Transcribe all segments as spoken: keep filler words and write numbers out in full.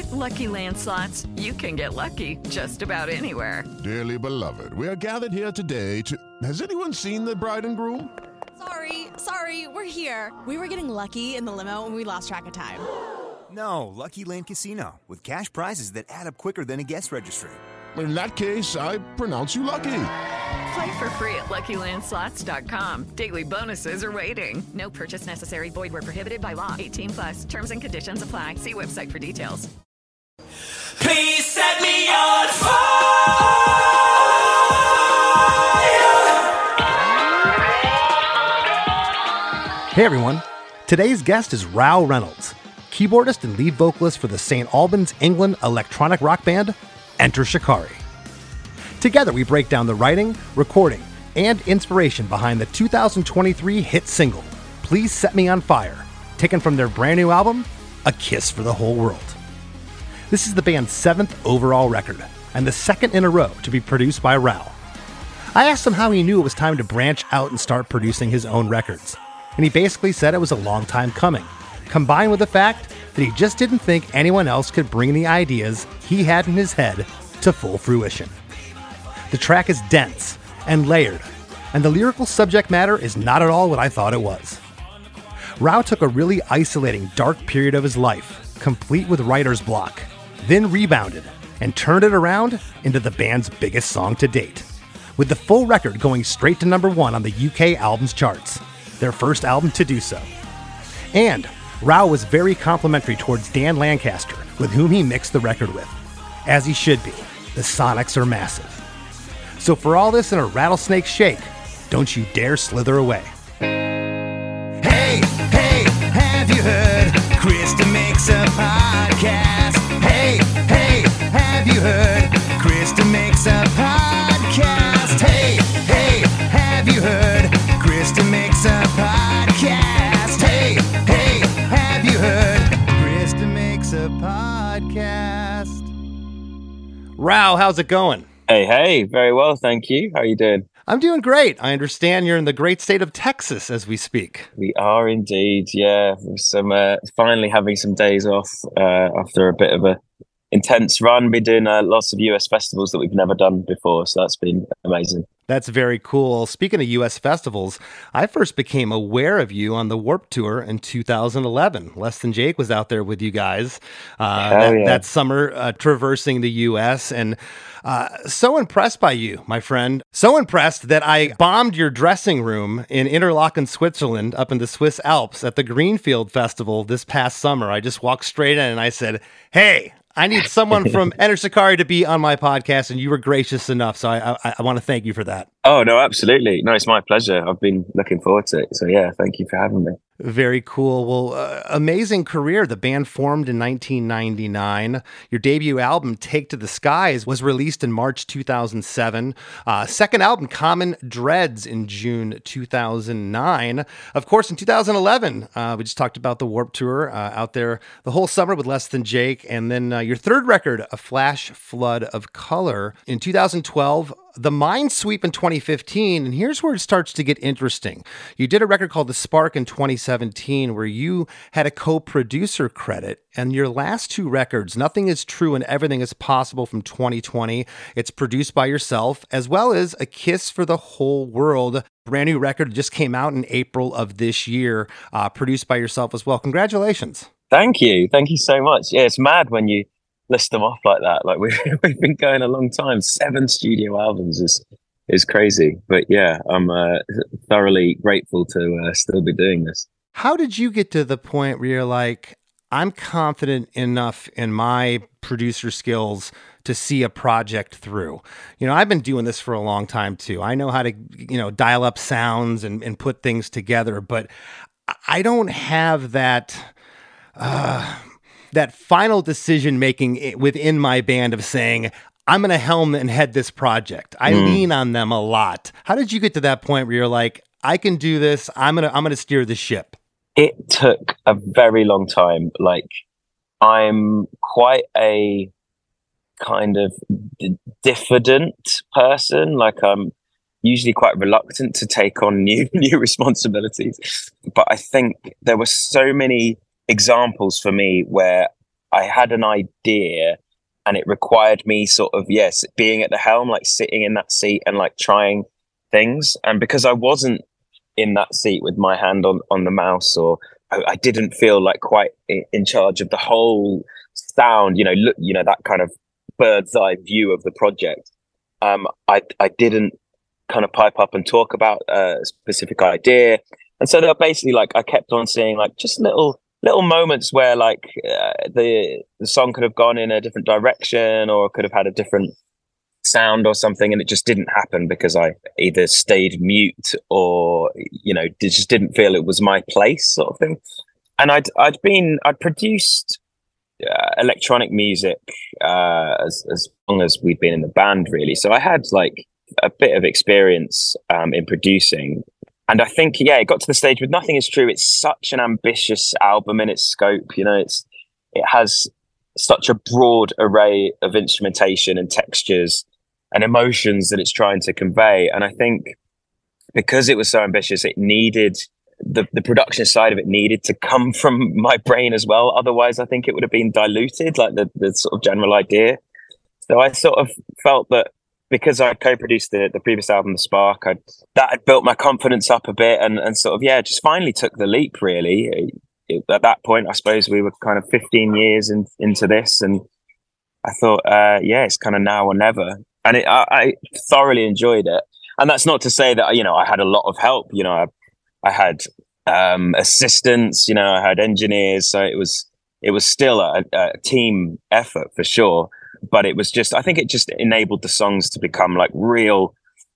With Lucky Land Slots, you can get lucky just about anywhere. Dearly beloved, we are gathered here today to... Has anyone seen the bride and groom? Sorry, sorry, we're here. We were getting lucky in the limo and we lost track of time. No, Lucky Land Casino, with cash prizes that add up quicker than a guest registry. In that case, I pronounce you lucky. Play for free at Lucky Land Slots dot com. Daily bonuses are waiting. No purchase necessary. Void where prohibited by law. eighteen plus. Terms and conditions apply. See website for details. Please set me on fire. Hey everyone. Today's guest is Rou Reynolds, keyboardist and lead vocalist for the Saint Albans, England electronic rock band Enter Shikari. Together we break down the writing, recording, and inspiration behind the two thousand twenty-three hit single, Please Set Me On Fire, taken from their brand new album, A Kiss for the Whole World. This is the band's seventh overall record, and the second in a row to be produced by Rou. I asked him how he knew it was time to branch out and start producing his own records, and he basically said it was a long time coming, combined with the fact that he just didn't think anyone else could bring the ideas he had in his head to full fruition. The track is dense and layered, and the lyrical subject matter is not at all what I thought it was. Rou took a really isolating, dark period of his life, complete with writer's block, then rebounded and turned it around into the band's biggest song to date, with the full record going straight to number one on the U K albums charts, their first album to do so. And Rou was very complimentary towards Dan Lancaster, with whom he mixed the record with. As he should be. The Sonics are massive. So for all this in a rattlesnake shake, don't you dare slither away. Hey, hey, have you heard? Krista makes a podcast. Hey, hey, have you heard? Krista makes a podcast. Hey, hey, have you heard? Krista makes a podcast. Hey, hey, have you heard? Krista makes a podcast. Rou, how's it going? Hey, hey, very well, thank you. How are you doing? I'm doing great. I understand you're in the great state of Texas as we speak. We are indeed, yeah. Some uh, finally having some days off uh, after a bit of a intense run. Been doing uh, lots of U S festivals that we've never done before, so that's been amazing. That's very cool. Speaking of U S festivals, I first became aware of you on the Warped Tour in two thousand eleven. Less Than Jake was out there with you guys uh, that, yeah. that summer, uh, traversing the U S, and uh, so impressed by you, my friend. So impressed that I bombed your dressing room in Interlaken, Switzerland, up in the Swiss Alps at the Greenfield Festival this past summer. I just walked straight in and I said, hey, I need someone from Enter Shikari to be on my podcast, and you were gracious enough. So I, I, I want to thank you for that. Oh, no, absolutely. No, it's my pleasure. I've been looking forward to it. So yeah, thank you for having me. Very cool. Well, uh, amazing career. The band formed in nineteen ninety-nine. Your debut album, Take to the Skies, was released in March two thousand seven. Uh, second album, Common Dreads, in June two thousand nine. Of course, in two thousand eleven, uh, we just talked about the Warped Tour uh, out there the whole summer with Less Than Jake. And then uh, your third record, A Flash Flood of Color, in two thousand twelve. The Mind Sweep in twenty fifteen, and here's where it starts to get interesting. You did a record called The Spark in twenty seventeen, where you had a co-producer credit, and your last two records, Nothing Is True and Everything Is Possible from twenty twenty, it's produced by yourself, as well as A Kiss for the Whole World, brand new record just came out in April of this year, uh, produced by yourself as well. Congratulations. Thank you. Thank you so much. Yeah, it's mad when you list them off like that. Like we've, we've been going a long time. Seven studio albums is is crazy. But yeah, I'm uh, thoroughly grateful to uh, still be doing this. How did you get to the point where you're like, I'm confident enough in my producer skills to see a project through? You know, I've been doing this for a long time too. I know how to, you know, dial up sounds and, and put things together, but I don't have that... Uh, that final decision making within my band of saying, I'm going to helm and head this project. I mm. lean on them a lot. How did you get to that point where you're like, I can do this. I'm going to, I'm going to steer the ship? It took a very long time. Like, I'm quite a kind of d- diffident person. Like, I'm usually quite reluctant to take on new, new responsibilities. But I think there were so many examples for me where I had an idea, and it required me sort of, yes, being at the helm, like sitting in that seat and like trying things. And because I wasn't in that seat with my hand on, on the mouse, or I, I didn't feel like quite in, in charge of the whole sound, you know, look, you know, that kind of bird's eye view of the project. Um, I, I didn't kind of pipe up and talk about a specific idea. And so they're basically like, I kept on seeing like just little, little moments where like uh, the the song could have gone in a different direction or could have had a different sound or something, and it just didn't happen because I either stayed mute or, you know, just didn't feel it was my place, sort of thing. And I'd I'd been I'd produced uh, electronic music uh, as as long as we'd been in the band, really. So I had like a bit of experience um, in producing. And I think, yeah, it got to the stage with Nothing Is True. It's such an ambitious album in its scope. You know, it's it has such a broad array of instrumentation and textures and emotions that it's trying to convey. And I think because it was so ambitious, it needed the, the production side of it needed to come from my brain as well. Otherwise, I think it would have been diluted, like the, the sort of general idea. So I sort of felt that because I co-produced the, the previous album, The Spark, I'd, that had built my confidence up a bit and, and sort of, yeah, just finally took the leap, really. It, it, at that point, I suppose we were kind of fifteen years in, into this, and I thought, uh, yeah, it's kind of now or never. And it, I, I thoroughly enjoyed it. And that's not to say that, you know, I had a lot of help. You know, I, I had um, assistants, you know, I had engineers. So it was, it was still a, a team effort for sure. But it was just, I think it just enabled the songs to become like real,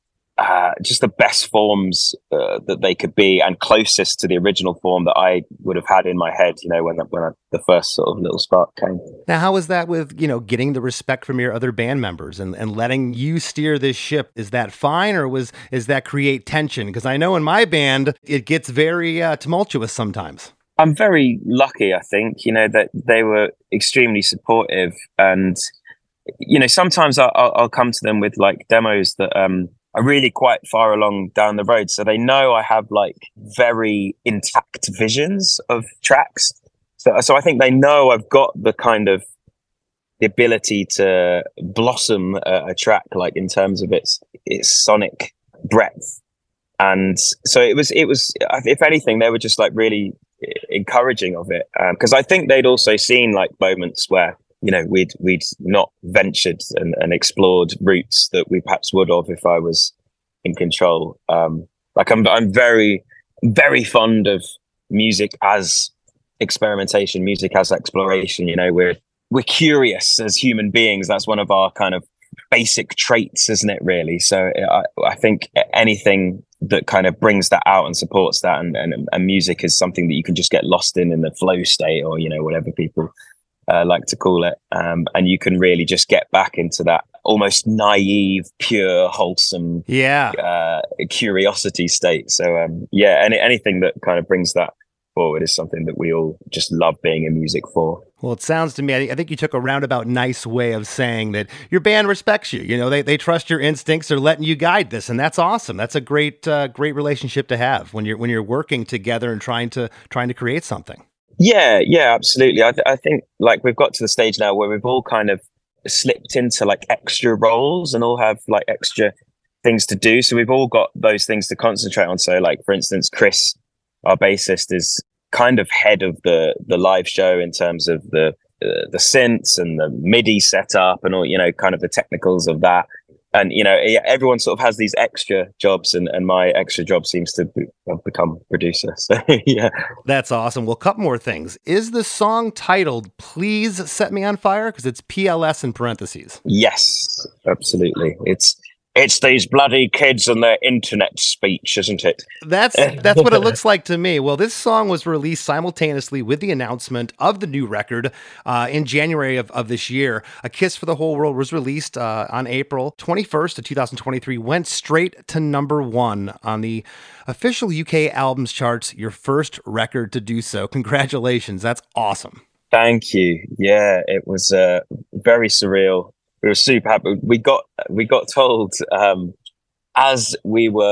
uh, just the best forms uh, that they could be, and closest to the original form that I would have had in my head, you know, when, when I, the first sort of little spark came. Now, how was that with, you know, getting the respect from your other band members and, and letting you steer this ship? Is that fine, or was, is that create tension? Because I know in my band, it gets very uh, tumultuous sometimes. I'm very lucky, I think, you know, that they were extremely supportive. And you know, sometimes I'll, I'll come to them with like demos that um, are really quite far along down the road. So they know I have like very intact visions of tracks. So, so I think they know I've got the kind of the ability to blossom a, a track, like in terms of its its sonic breadth. And so it was, it was, if anything, they were just like really encouraging of it. Because um, I think they'd also seen like moments where, you know, we'd we'd not ventured and, and explored routes that we perhaps would have if I was in control. Um, like I'm I'm very very fond of music as experimentation, music as exploration. You know, we're we're curious as human beings. That's one of our kind of basic traits, isn't it? Really. So I I think anything that kind of brings that out and supports that, and and, and music is something that you can just get lost in in the flow state, or you know, whatever people Uh, like to call it, um, and you can really just get back into that almost naive, pure, wholesome, yeah, uh, curiosity state. So um, yeah, any anything that kind of brings that forward is something that we all just love being in music for. Well, it sounds to me, I think you took a roundabout nice way of saying that your band respects you. You know, they they trust your instincts. They're letting you guide this, and that's awesome. That's a great uh, great relationship to have when you're when you're working together and trying to trying to create something. Yeah, yeah, absolutely. I, th- I think like we've got to the stage now where we've all kind of slipped into like extra roles and all have like extra things to do. So we've all got those things to concentrate on. So like, for instance, Chris, our bassist, is kind of head of the the live show in terms of the uh, the synths and the MIDI setup and all, you know, kind of the technicals of that. And, you know, everyone sort of has these extra jobs, and, and my extra job seems to be, have become producer. So, yeah. That's awesome. Well, a couple more things. Is the song titled Please Set Me on Fire? Because it's P L S in parentheses. Yes, absolutely. It's it's these bloody kids and their internet speech, isn't it? That's that's what it looks like to me. Well, this song was released simultaneously with the announcement of the new record uh, in January of, of this year. A Kiss for the Whole World was released uh, on April twenty-first of two thousand twenty-three, went straight to number one on the official U K albums charts, your first record to do so. Congratulations. That's awesome. Thank you. Yeah, it was uh, very surreal. We were super happy. We got we got told um, as we were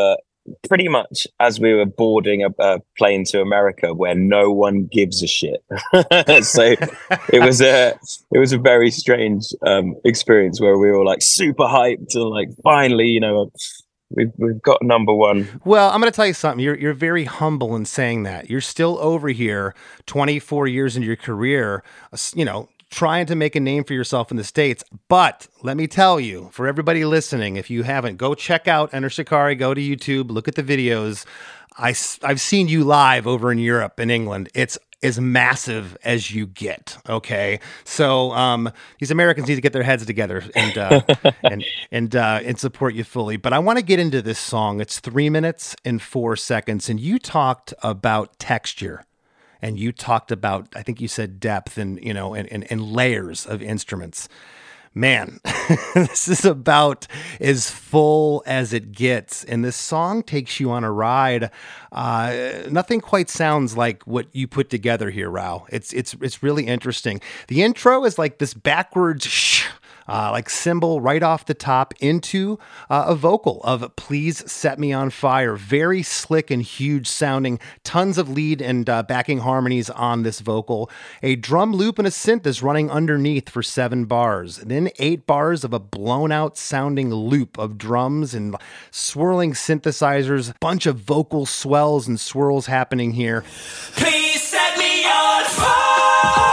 pretty much as we were boarding a, a plane to America, where no one gives a shit. So it was a it was a very strange um, experience where we were like super hyped and like finally, you know, we've we've got number one. Well, I'm going to tell you something. You're you're very humble in saying that. You're still over here, twenty-four years into your career, you know, trying to make a name for yourself in the States. But let me tell you, for everybody listening, if you haven't, go check out Enter Shikari, go to YouTube, look at the videos. I, I've seen you live over in Europe and England. It's as massive as you get. Okay. So um, these Americans need to get their heads together and uh, and and uh, and support you fully. But I want to get into this song. It's three minutes and four seconds. And you talked about texture. And you talked about, I think you said depth and, you know, and, and, and layers of instruments. Man, this is about as full as it gets. And this song takes you on a ride. Uh, nothing quite sounds like what you put together here, Rao. It's, it's, it's really interesting. The intro is like this backwards shh. Uh, like cymbal right off the top into uh, a vocal of Please Set Me on Fire. Very slick and huge sounding. Tons of lead and uh, backing harmonies on this vocal. A drum loop and a synth is running underneath for seven bars. Then eight bars of a blown out sounding loop of drums and swirling synthesizers. Bunch of vocal swells and swirls happening here. Please set me on fire.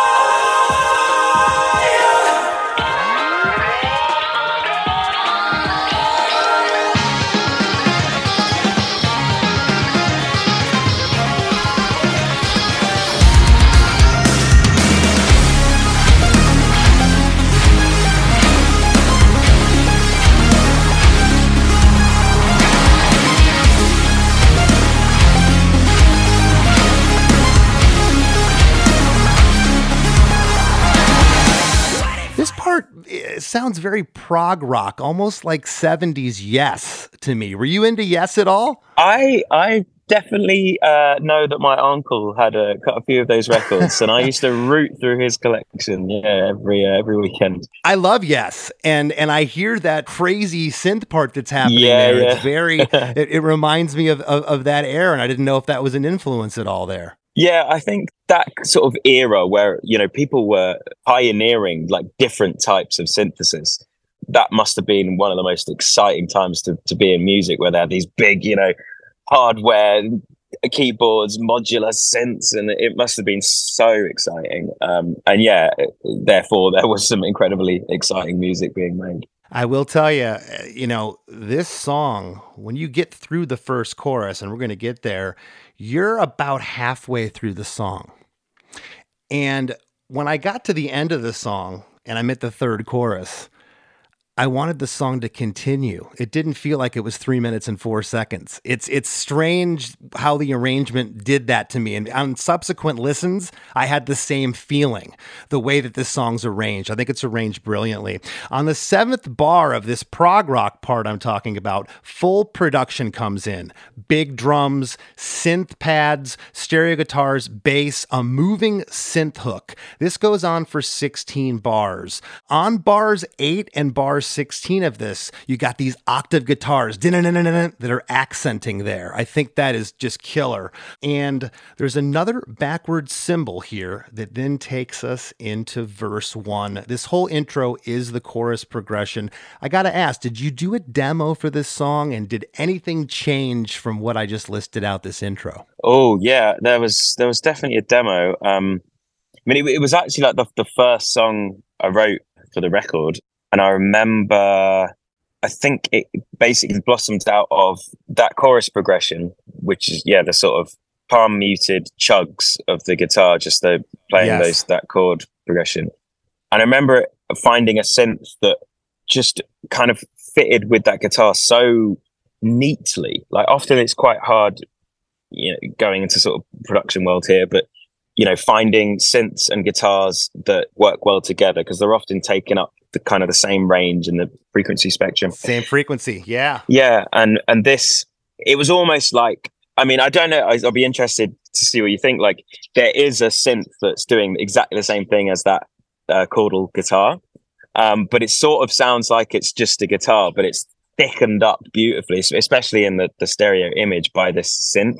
It sounds very prog rock, almost like seventies Yes to me. Were you into Yes at all? I I definitely uh, know that my uncle had a, got a few of those records, and I used to root through his collection. Yeah, every uh, every weekend. I love Yes, and and I hear that crazy synth part that's happening yeah, there. Yeah. It's very. it, it reminds me of, of of that era, and I didn't know if that was an influence at all there. Yeah, I think that sort of era where, you know, people were pioneering like different types of synthesis, that must have been one of the most exciting times to, to be in music, where they had these big, you know, hardware keyboards, modular synths, and it must have been so exciting. Um, and yeah, therefore there was some incredibly exciting music being made. I will tell you, you know, this song, when you get through the first chorus, and we're going to get there, you're about halfway through the song. And when I got to the end of the song and I'm at the third chorus, I wanted the song to continue. It didn't feel like it was three minutes and four seconds. It's it's strange how the arrangement did that to me. And on subsequent listens, I had the same feeling, the way that this song's arranged. I think it's arranged brilliantly. On the seventh bar of this prog rock part I'm talking about, full production comes in. Big drums, synth pads, stereo guitars, bass, a moving synth hook. This goes on for sixteen bars. On bars eight and bars sixteen of this, you got these octave guitars that are accenting there. I think that is just killer. And there's another backward cymbal here that then takes us into verse one. This whole intro is the chorus progression. I gotta ask, did you do a demo for this song, and did anything change from what I just listed out this intro? Oh yeah, there was there was definitely a demo. Um, I mean, it, it was actually like the the first song I wrote for the record. And I remember, I think it basically blossomed out of that chorus progression, which is, yeah, the sort of palm muted chugs of the guitar, just the playing yes. those that chord progression. And I remember finding a synth that just kind of fitted with that guitar so neatly. Like often it's quite hard, you know, going into sort of production world here, but you know, finding synths and guitars that work well together, because they're often taking up the kind of the same range and the frequency spectrum. Same frequency, yeah. Yeah, and and this, it was almost like, I mean, I don't know, I'll be interested to see what you think. Like, there is a synth that's doing exactly the same thing as that uh, chordal guitar, um, but it sort of sounds like it's just a guitar, but it's thickened up beautifully, especially in the, the stereo image by this synth.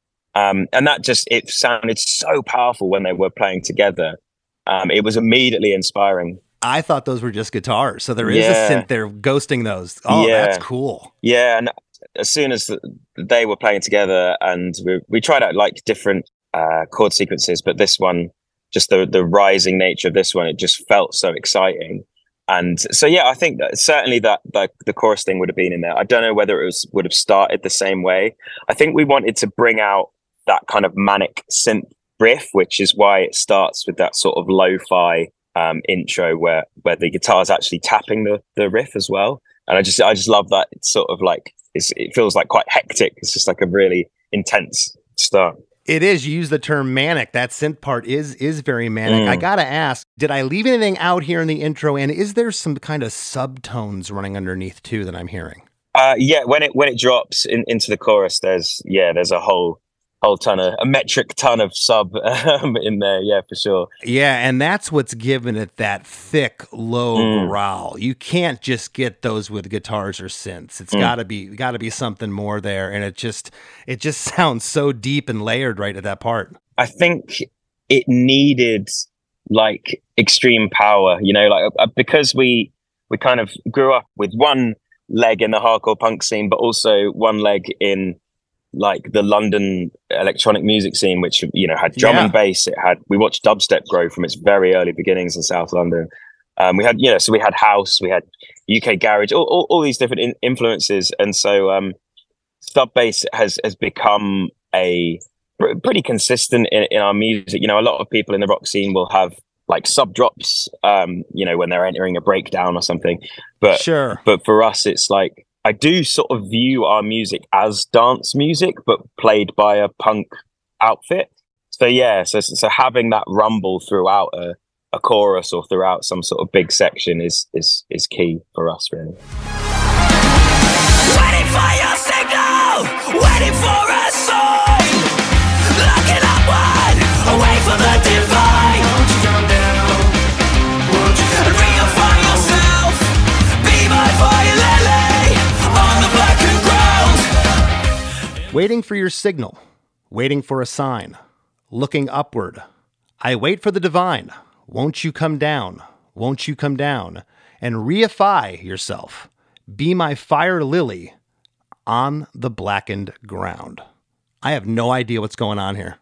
Um, and that just, it sounded so powerful when they were playing together. Um, it was immediately inspiring. I thought those were just guitars. So there is Yeah. a synth there ghosting those. Oh, Yeah. that's cool. Yeah. And as soon as they were playing together, and we, we tried out like different uh, chord sequences, but this one, just the, the rising nature of this one, it just felt so exciting. And so, yeah, I think that certainly that the, the chorus thing would have been in there. I don't know whether it was would have started the same way. I think we wanted to bring out that kind of manic synth riff, which is why it starts with that sort of lo-fi um, intro where where the guitar's actually tapping the, the riff as well. And I just I just love that. It's sort of like it's, it feels like quite hectic. It's just like a really intense start. It is. You use the term manic. That synth part is is very manic. Mm. I gotta ask, did I leave anything out here in the intro? And is there some kind of subtones running underneath too that I'm hearing? Uh, yeah, when it when it drops in, into the chorus, there's yeah, there's a whole whole ton of a metric ton of sub um, in there. Yeah, for sure. Yeah, and that's what's given it that thick, low Mm. growl. You can't just get those with guitars or synths. It's Mm. gotta be gotta be something more there. And it just it just sounds so deep and layered right at that part. I think it needed like extreme power, you know, like uh, because we we kind of grew up with one leg in the hardcore punk scene, but also one leg in like the London electronic music scene, which, you know, had drum Yeah. and bass. It had, we watched dubstep grow from its very early beginnings in South London. Um, we had, you know, so we had house, we had U K garage, all, all, all these different in- influences. And so um, sub bass has, has become a pr- pretty consistent in, in our music. You know, a lot of people in the rock scene will have like sub drops, um, you know, when they're entering a breakdown or something. But, Sure. but for us, it's like, I do sort of view our music as dance music, but played by a punk outfit. So yeah, so so having that rumble throughout a, a chorus or throughout some sort of big section is is is key for us, really. Waiting for your signal, waiting for a song, looking upward, away from the divine. Won't you come down? Won't you come down? Reify yourself, be my fire lily on the blackened ground. Waiting for your signal, waiting for a sign, looking upward. I wait for the divine. Won't you come down? Won't you come down? And reify yourself. Be my fire lily on the blackened ground. I have no idea what's going on here.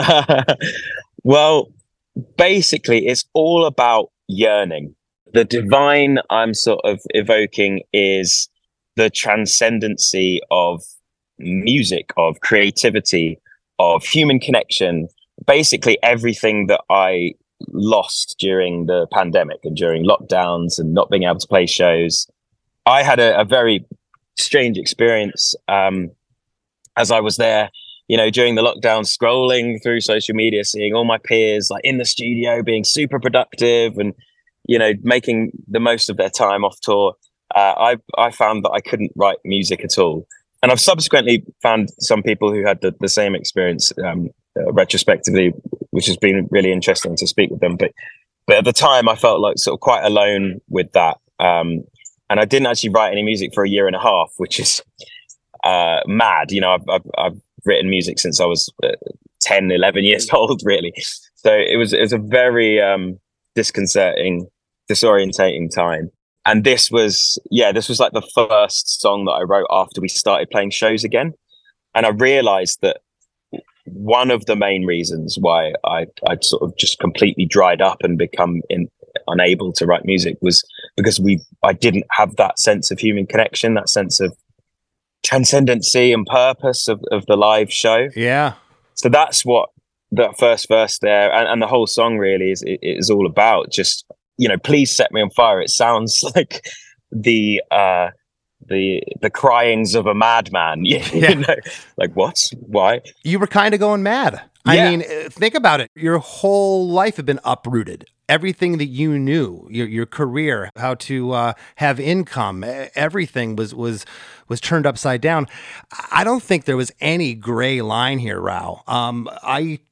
Well, basically, it's all about yearning. The divine I'm sort of evoking is the transcendency of music, of creativity, of human connection, basically everything that I lost during the pandemic and during lockdowns and not being able to play shows. I had a, a very strange experience um, as I was there, you know, during the lockdown, scrolling through social media, seeing all my peers like in the studio being super productive and, you know, making the most of their time off tour. Uh, I I found that I couldn't write music at all. And I've subsequently found some people who had the, the same experience um, uh, retrospectively, which has been really interesting to speak with them. But but at the time, I felt like sort of quite alone with that. Um, and I didn't actually write any music for a year and a half, which is uh, mad. You know, I've, I've, I've written music since I was uh, ten, eleven years old, really. So it was, it was a very um, disconcerting, disorientating time. And this was, yeah, this was like the first song that I wrote after we started playing shows again. And I realized that one of the main reasons why I, I'd sort of just completely dried up and become in, unable to write music was because we, I didn't have that sense of human connection, that sense of transcendency and purpose of, of the live show. Yeah. So that's what the first verse there and, and the whole song really is, is all about. Just, you know, please set me on fire. It sounds like the uh, the the cryings of a madman. You, Yeah. you know, like what? Why? You were kind of going mad. I Yeah. mean, uh, think about it. Your whole life had been uprooted. Everything that you knew, your your career, how to uh, have income, e- everything was was was turned upside down. I don't think there was any gray line here, Rao. Um, I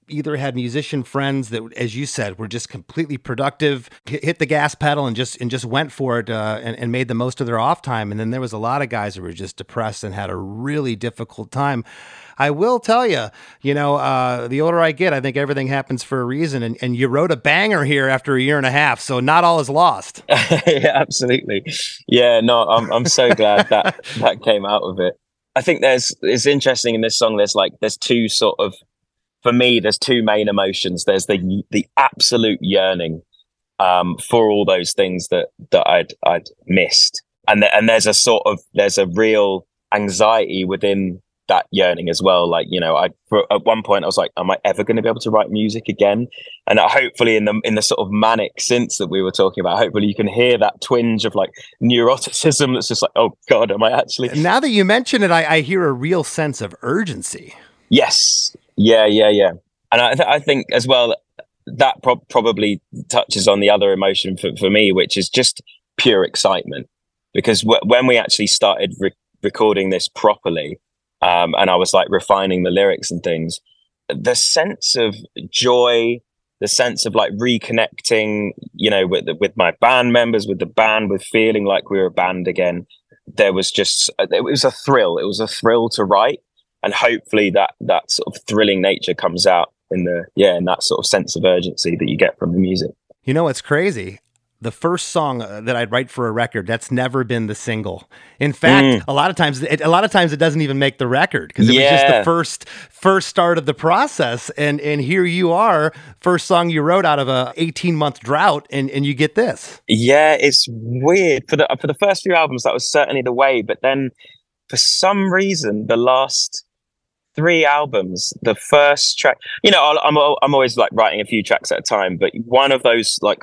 either had musician friends that, as you said, were just completely productive, hit the gas pedal and just and just went for it uh, and, and made the most of their off time. And then there was a lot of guys who were just depressed and had a really difficult time. I will tell you, you know, uh, the older I get, I think everything happens for a reason. And, and you wrote a banger here after a year and a half, so not all is lost. Yeah, absolutely. Yeah, no, I'm I'm so glad that that came out of it. I think there's it's interesting in this song. There's like there's two sort of for me. There's two main emotions. There's the the absolute yearning um, for all those things that that I'd I'd missed, and the, and there's a sort of there's a real anxiety within that yearning as well. Like, you know, I for, at one point I was like, am I ever going to be able to write music again? And uh, hopefully in the in the sort of manic synths that we were talking about, hopefully you can hear that twinge of like neuroticism that's just like, oh God, am I actually? Now that you mention it, I, I hear a real sense of urgency. Yes. Yeah, yeah, yeah. And I, th- I think as well, that pro- probably touches on the other emotion for, for me, which is just pure excitement. Because w- when we actually started re- recording this properly, Um, and I was like refining the lyrics and things, the sense of joy, the sense of like reconnecting, you know, with with my band members, with the band, with feeling like we were a band again. There was just, it was a thrill. It was a thrill to write. And hopefully that, that sort of thrilling nature comes out in the, yeah, in that sort of sense of urgency that you get from the music. You know, what's crazy. The first song that I'd write for a record, that's never been the single. In fact, mm. a lot of times, it, a lot of times it doesn't even make the record because it yeah. was just the first first start of the process. And and here you are, first song you wrote out of a eighteen month drought, and, and you get this. Yeah, it's weird. For the for the first few albums, that was certainly the way. But then, for some reason, the last three albums, the first track, you know, I'm I'm always like writing a few tracks at a time, but one of those like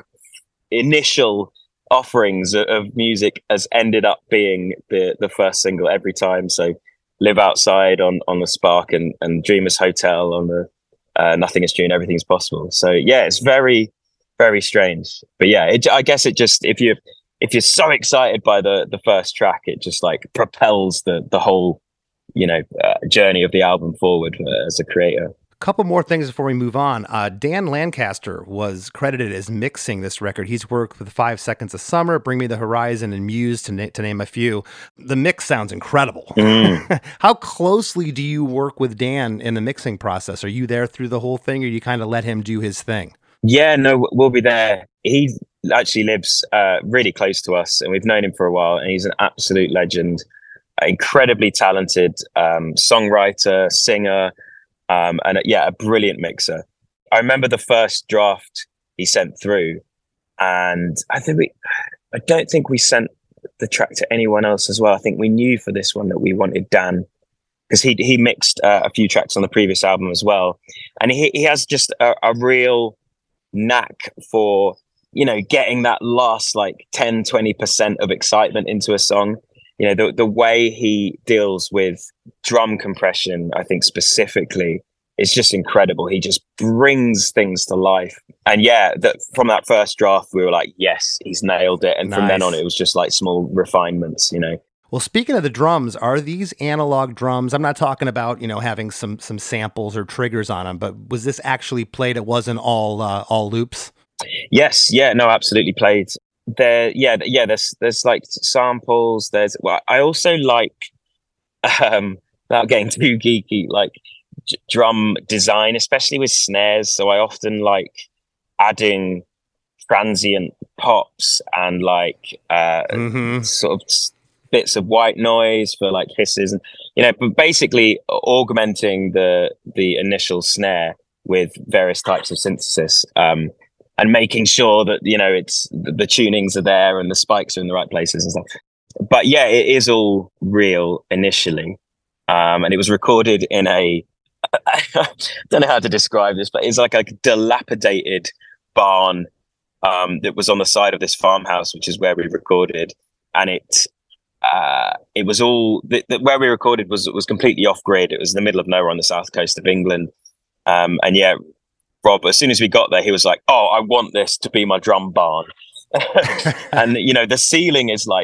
initial offerings of music has ended up being the the first single every time. So Live Outside on on the Spark, and and Dreamers Hotel on the uh, Nothing Is True and Everything's Possible. So yeah, it's very very strange, but yeah, it, I guess it just if you if you're so excited by the the first track, it just like propels the the whole you know uh, journey of the album forward uh, as a creator. Couple more things before we move on. Uh, Dan Lancaster was credited as mixing this record. He's worked with Five Seconds of Summer, Bring Me the Horizon, and Muse, to, na- to name a few. The mix sounds incredible. Mm. How closely do you work with Dan in the mixing process? Are you there through the whole thing, or do you kind of let him do his thing? Yeah, no, we'll be there. He actually lives uh, really close to us, and we've known him for a while, and he's an absolute legend, incredibly talented um, songwriter, singer, Um, and uh, yeah, a brilliant mixer. I remember the first draft he sent through, and I think we, I don't think we sent the track to anyone else as well. I think we knew for this one that we wanted Dan, because he he mixed uh, a few tracks on the previous album as well, and he he has just a, a real knack for you know getting that last like ten, twenty percent of excitement into a song. You know, the the way he deals with drum compression, I think specifically, is just incredible. He just brings things to life. And yeah, that from that first draft, we were like, yes, he's nailed it. And nice. From then on, it was just like small refinements, you know. Well, speaking of the drums, are these analog drums? I'm not talking about, you know, having some some samples or triggers on them, but was this actually played? It wasn't all uh, all loops? Yes. Yeah, no, absolutely played. There, yeah, yeah. There's, there's like samples. There's. Well, I also like, um, without getting too geeky, like j- drum design, especially with snares. So I often like adding transient pops and like uh, mm-hmm. sort of bits of white noise for like hisses, and you know, but basically augmenting the the initial snare with various types of synthesis. Um, And making sure that, you know, it's the, the tunings are there and the spikes are in the right places and stuff. But yeah, it is all real initially. Um, and it was recorded in a, I don't know how to describe this, but it's like a dilapidated barn um, that was on the side of this farmhouse, which is where we recorded. And it, uh, it was all, the, the, where we recorded was, was completely off grid. It was in the middle of nowhere on the south coast of England. Um, and yeah, Rob, as soon as we got there, he was like, oh, I want this to be my drum barn. And, you know, the ceiling is like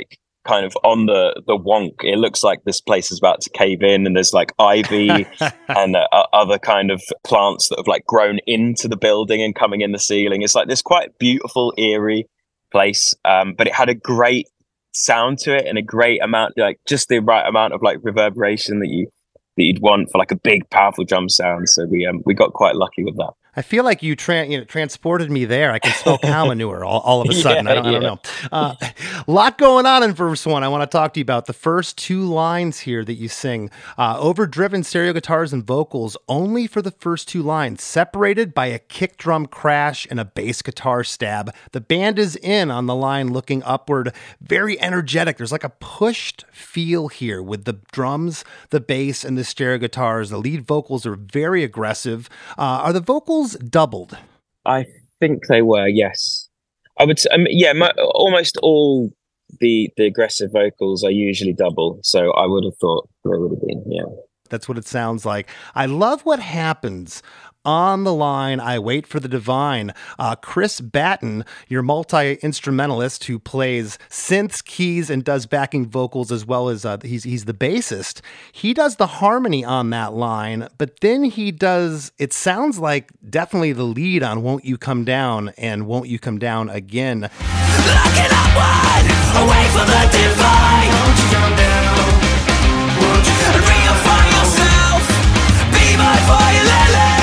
kind of on the the wonk. It looks like this place is about to cave in, and there's like ivy and uh, other kind of plants that have like grown into the building and coming in the ceiling. It's like this quite beautiful, eerie place, um, but it had a great sound to it and a great amount, like just the right amount of like reverberation that you that you'd want for like a big, powerful drum sound. So we um we got quite lucky with that. I feel like you, tra- you know, transported me there. I can smell cow manure all, all of a sudden. yeah, I, don't, I don't yeah. know. A uh, lot going on in verse one. I want to talk to you about the first two lines here that you sing. Uh, overdriven stereo guitars and vocals only for the first two lines, separated by a kick drum crash and a bass guitar stab. The band is in on the line looking upward, very energetic. There's like a pushed feel here with the drums, the bass, and the stereo guitars. The lead vocals are very aggressive. Uh, are the vocals doubled? I think they were, yes. I would, um, yeah, my, almost all the the aggressive vocals are usually double, so I would have thought they would have been, yeah. That's what it sounds like. I love what happens on the line, I Wait for the Divine. Uh, Chris Batten, your multi-instrumentalist who plays synths, keys, and does backing vocals as well as uh, he's he's the bassist. He does the harmony on that line, but then he does, it sounds like definitely the lead on Won't You Come Down and Won't You Come Down Again. Looking upward, away from the divine. Won't you come down? Won't you come down? Reify yourself, be my fire lily.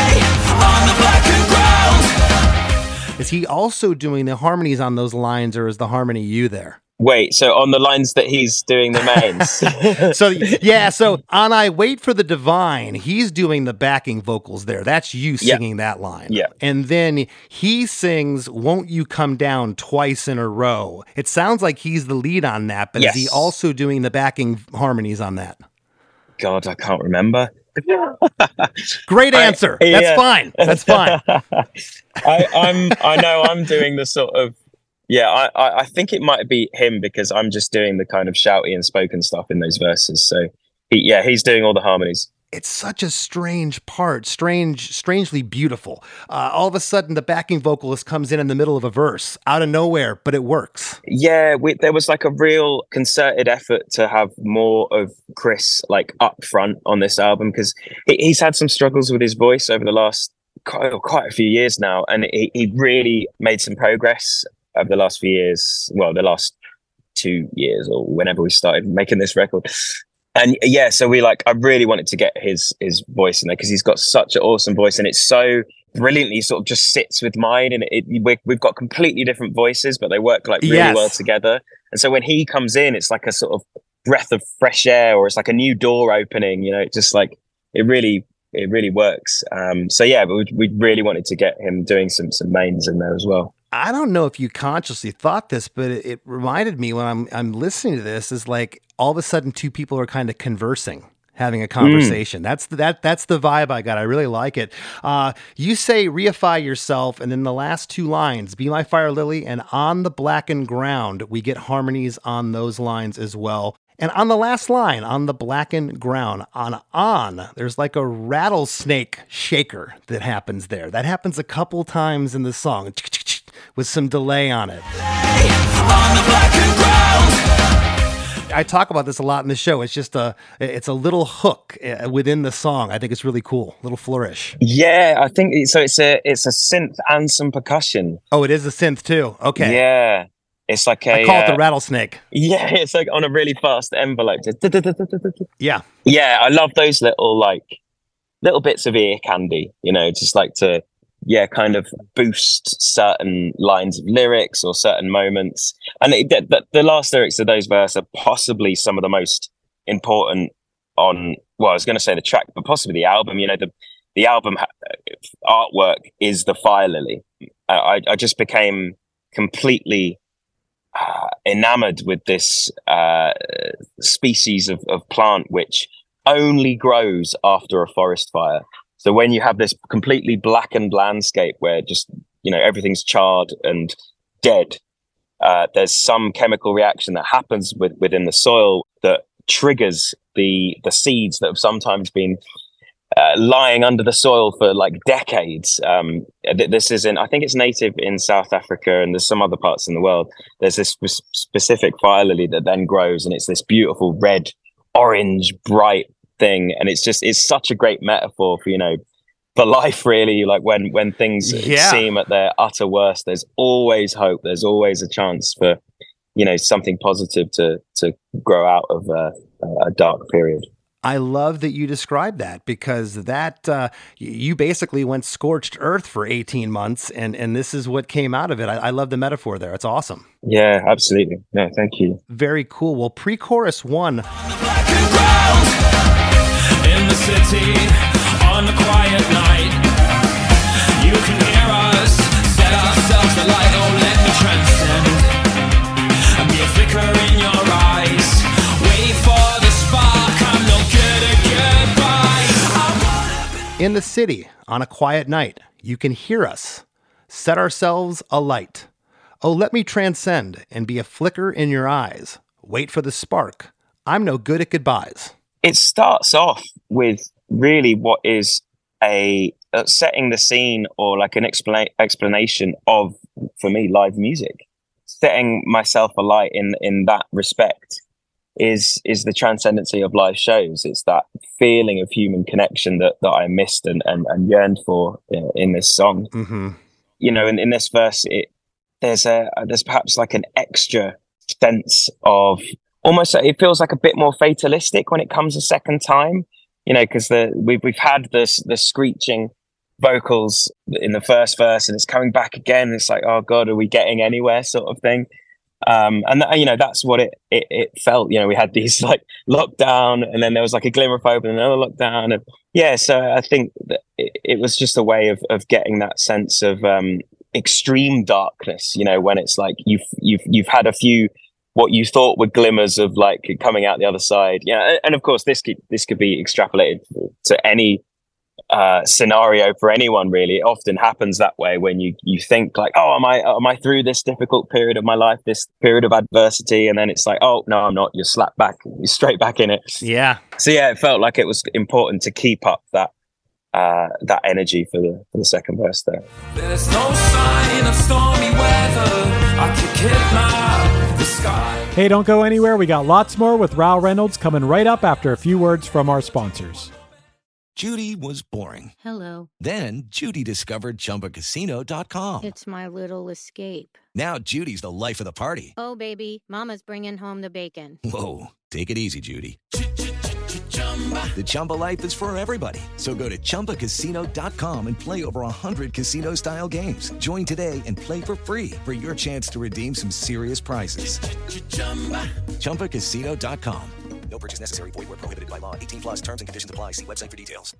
Is he also doing the harmonies on those lines, or is the harmony you there? Wait, so on the lines that he's doing the mains? so, yeah, so on I Wait for the Divine, he's doing the backing vocals there. That's you singing yeah. that line. Yeah. And then he sings Won't You Come Down twice in a row. It sounds like he's the lead on that, but yes. is he also doing the backing harmonies on that? God, I can't remember. Great answer. I, yeah. That's fine. That's fine. I, I'm. I know I'm doing the sort of. Yeah, I, I. I think it might be him because I'm just doing the kind of shouty and spoken stuff in those verses. So, he, yeah, he's doing all the harmonies. It's such a strange part, strange, strangely beautiful. Uh, all of a sudden, the backing vocalist comes in in the middle of a verse, out of nowhere, but it works. Yeah, we, there was like a real concerted effort to have more of Chris like up front on this album because he, he's had some struggles with his voice over the last quite, quite a few years now, and he, he really made some progress over the last few years. Well, the last two years or whenever we started making this record. And yeah, so we like, I really wanted to get his his voice in there because he's got such an awesome voice and it's so brilliantly sort of just sits with mine. And it, it, we, we've got completely different voices, but they work like really yes. well together. And so when he comes in, it's like a sort of breath of fresh air, or it's like a new door opening, you know, it just like, it really, it really works. Um, so yeah, but we, we really wanted to get him doing some some mains in there as well. I don't know if you consciously thought this, but it, it reminded me when I'm I'm listening to this is like all of a sudden two people are kind of conversing, having a conversation. Mm. That's the, that that's the vibe I got. I really like it. Uh, you say reify yourself, and then the last two lines, Be My Fire Lily and On the Blackened Ground, we get harmonies on those lines as well. And on the last line, On the Blackened Ground, on on, there's like a rattlesnake shaker that happens there. That happens a couple times in the song with some delay on it. On the blackened ground. I talk about this a lot in the show. It's just a, it's a little hook within the song. I think it's really cool. A little flourish. Yeah, I think so. It's a, it's a synth and some percussion. Oh, it is a synth too. Okay. Yeah. It's like a, I call it the uh, rattlesnake. Yeah, it's like on a really fast envelope. Yeah. Yeah, I love those little like little bits of ear candy, you know, just like to, yeah, kind of boost certain lines of lyrics or certain moments. And it, the, the last lyrics of those verses are possibly some of the most important on, well, I was going to say the track, but possibly the album. You know, the, the album artwork is the fire lily. I, I just became completely Uh, enamored with this uh, species of, of plant which only grows after a forest fire. So when you have this completely blackened landscape where just, you know, everything's charred and dead, uh, there's some chemical reaction that happens with, within the soil that triggers the the seeds that have sometimes been uh, lying under the soil for like decades. Um, this is in, I think it's native in South Africa, and there's some other parts in the world. There's this sp- specific fire lily that then grows, and it's this beautiful red, orange, bright thing. And it's just, it's such a great metaphor for, you know, for life, really. Like when, when things Yeah. seem at their utter worst, there's always hope. There's always a chance for, you know, something positive to, to grow out of uh, a dark period. I love that you described that, because that uh, you basically went scorched earth for eighteen months, and, and this is what came out of it. I, I love the metaphor there. It's awesome. Yeah, absolutely. No, thank you. Very cool. Well, pre-chorus one. In the city on a quiet night, you can hear us set ourselves alight. Oh, let me transcend and be a flicker in your eyes. Wait for the spark. I'm no good at goodbye. In the city on a quiet night, you can hear us set ourselves alight. Oh, let me transcend and be a flicker in your eyes. Wait for the spark. I'm no good at goodbyes. It starts off with really what is a uh, setting the scene, or like an expla- explanation of, for me, live music. Setting myself alight in in that respect is is the transcendency of live shows. It's that feeling of human connection that that I missed and and, and yearned for in, in this song. Mm-hmm. You know, in, in this verse, it there's a there's perhaps like an extra sense of, almost, it feels like a bit more fatalistic when it comes a second time, you know, because the we've we've had this the screeching vocals in the first verse, and it's coming back again. It's like, oh God, are we getting anywhere, sort of thing. Um, and th- you know, that's what it, it it felt. You know, we had these like lockdown, and then there was like a glimmer of hope, and another lockdown, and yeah. So I think that it, it was just a way of of getting that sense of um, extreme darkness. You know, when it's like you've you've you've had a few what you thought were glimmers of like coming out the other side. Yeah, and, and of course this could this could be extrapolated to any uh, scenario for anyone, really. It often happens that way when you you think like, oh, am I am I through this difficult period of my life, this period of adversity, and then it's like, oh no, I'm not. You're slapped back, you're straight back in it. Yeah. So yeah, it felt like it was important to keep up that uh, that energy for the for the second verse there. There's no sign of stormy weather. I could kidnap the sky. Hey, don't go anywhere. We got lots more with Rao Reynolds coming right up after a few words from our sponsors. Judy was boring. Hello. Then Judy discovered Chumba Casino dot com. It's my little escape. Now Judy's the life of the party. Oh, baby, mama's bringing home the bacon. Whoa, take it easy, Judy. The Chumba life is for everybody. So go to Chumba Casino dot com and play over one hundred casino-style games. Join today and play for free for your chance to redeem some serious prizes. Chumba Casino dot com. No purchase necessary. Void where prohibited by law. eighteen plus terms and conditions apply. See website for details.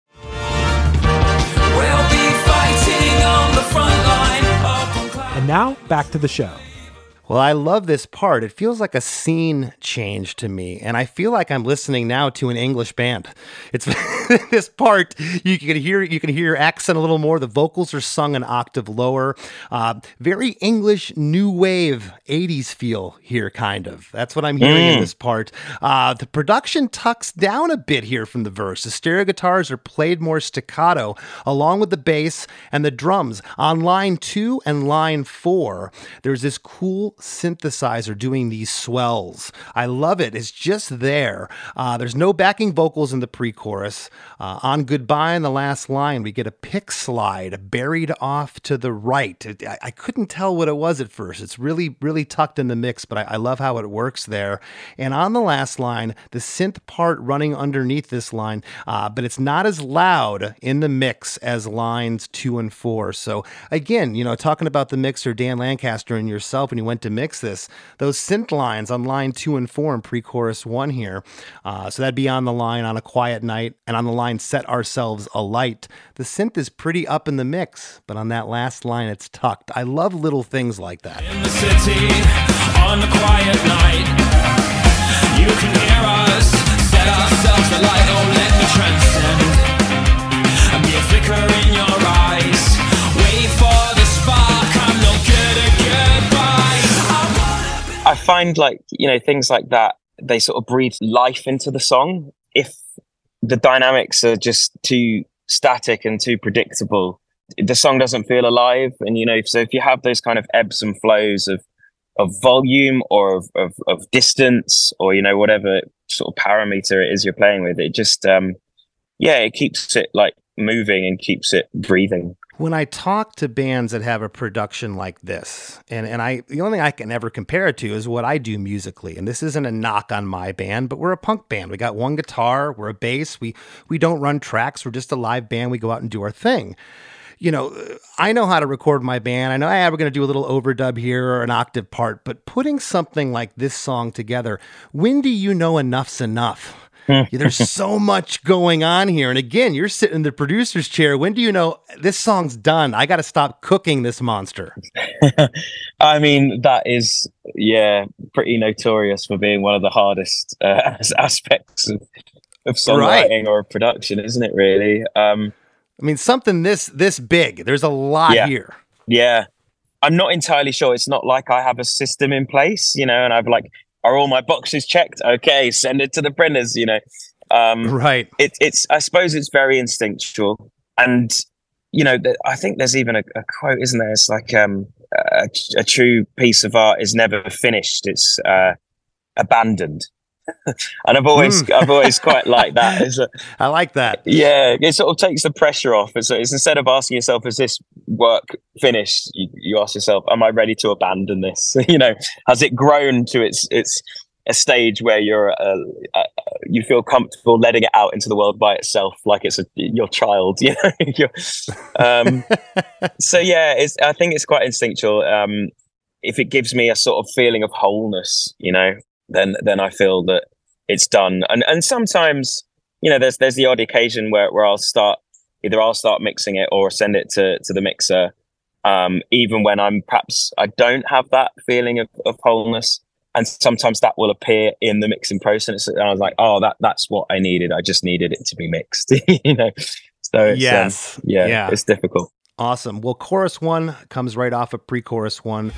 We'll be fighting on the front line. Up on cloud. And now, back to the show. Well, I love this part. It feels like a scene change to me, and I feel like I'm listening now to an English band. It's this part, you can hear you can hear your accent a little more. The vocals are sung an octave lower. Uh, very English new wave eighties feel here, kind of. That's what I'm hearing mm. in this part. Uh, the production tucks down a bit here from the verse. The stereo guitars are played more staccato, along with the bass and the drums. On line two and line four, there's this cool synthesizer doing these swells. I love it. It's just there. Uh, there's no backing vocals in the pre-chorus. Uh, on Goodbye in the last line, we get a pick slide buried off to the right. It, I, I couldn't tell what it was at first. It's really, really tucked in the mix, but I, I love how it works there. And on the last line, the synth part running underneath this line, uh, but it's not as loud in the mix as lines two and four. So again, you know, talking about the mixer, Dan Lancaster, and yourself when you went to mix this, those synth lines on line two and four in pre-chorus one here. Uh, so that'd be on the line On a Quiet Night, and on the line Set Ourselves Alight. The synth is pretty up in the mix, but on that last line, it's tucked. I love little things like that. In the city on a quiet night, you can hear us set ourselves alight. Oh, let me transcend and be a flicker in your eyes. Wait for the spark. I'm no good at goodbye. I find like, you know, things like that, they sort of breathe life into the song. If the dynamics are just too static and too predictable. The song doesn't feel alive. And, you know, so if you have those kind of ebbs and flows of, of volume or of, of, of distance, or, you know, whatever sort of parameter it is you're playing with, it just, um, yeah, it keeps it like moving and keeps it breathing. When I talk to bands that have a production like this, and, and I the only thing I can ever compare it to is what I do musically. And this isn't a knock on my band, but we're a punk band. We got one guitar, we're a bass, we we don't run tracks, we're just a live band, we go out and do our thing. You know, I know how to record my band. I know I we're going to do a little overdub here or an octave part, but putting something like this song together, when do you know enough's enough? There's so much going on here. And again, you're sitting in the producer's chair. When do you know this song's done? I got to stop cooking this monster. I mean, that is, yeah, pretty notorious for being one of the hardest uh, aspects of, of songwriting right. or production, isn't it, really? Um, I mean, something this this big. There's a lot yeah, here. Yeah. I'm not entirely sure. It's not like I have a system in place, you know, and I've like, are all my boxes checked? Okay, send it to the printers, you know. Um, right. It, it's, I suppose it's very instinctual. And, you know, th- I think there's even a, a quote, isn't there? It's like um, a, a true piece of art is never finished. It's uh, abandoned. And I've always, mm. I've always quite liked that. It's a, I like that. Yeah, it sort of takes the pressure off. It's, it's instead of asking yourself, "Is this work finished?" You, you ask yourself, "Am I ready to abandon this?" You know, has it grown to its its a stage where you're uh, uh, you feel comfortable letting it out into the world by itself, like it's a, your child. You know. um, so yeah, it's. I think it's quite instinctual. Um, if it gives me a sort of feeling of wholeness, you know. then then I feel that it's done. And and sometimes, you know, there's there's the odd occasion where, where I'll start, either I'll start mixing it or send it to, to the mixer, um, even when I'm perhaps, I don't have that feeling of, of wholeness. And sometimes that will appear in the mixing process. And I was like, oh, that that's what I needed. I just needed it to be mixed, you know? So it's, yes. um, yeah, yeah, it's difficult. Awesome. Well, chorus one comes right off of pre-chorus one.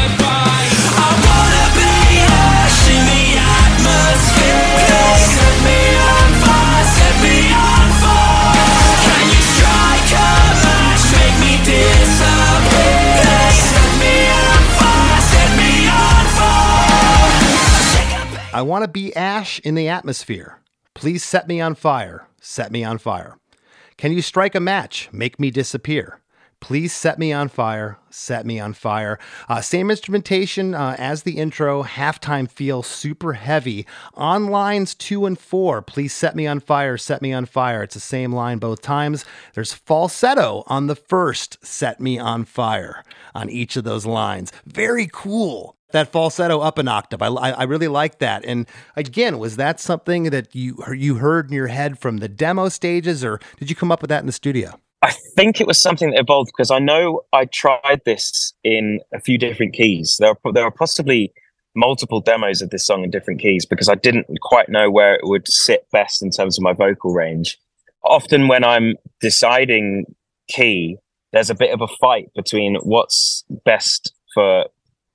I want to be ash in the atmosphere. Please set me on fire. Set me on fire. Can you strike a match? Make me disappear. Please set me on fire. Set me on fire. Uh, same instrumentation uh, as the intro. Halftime feel super heavy. On lines two and four, please set me on fire. Set me on fire. It's the same line both times. There's falsetto on the first set me on fire on each of those lines. Very cool. That falsetto up an octave. I, I really like that. And again, was that something that you you heard in your head from the demo stages, or did you come up with that in the studio? I think it was something that evolved because I know I tried this in a few different keys. There are, there are possibly multiple demos of this song in different keys because I didn't quite know where it would sit best in terms of my vocal range. Often when I'm deciding key, there's a bit of a fight between what's best for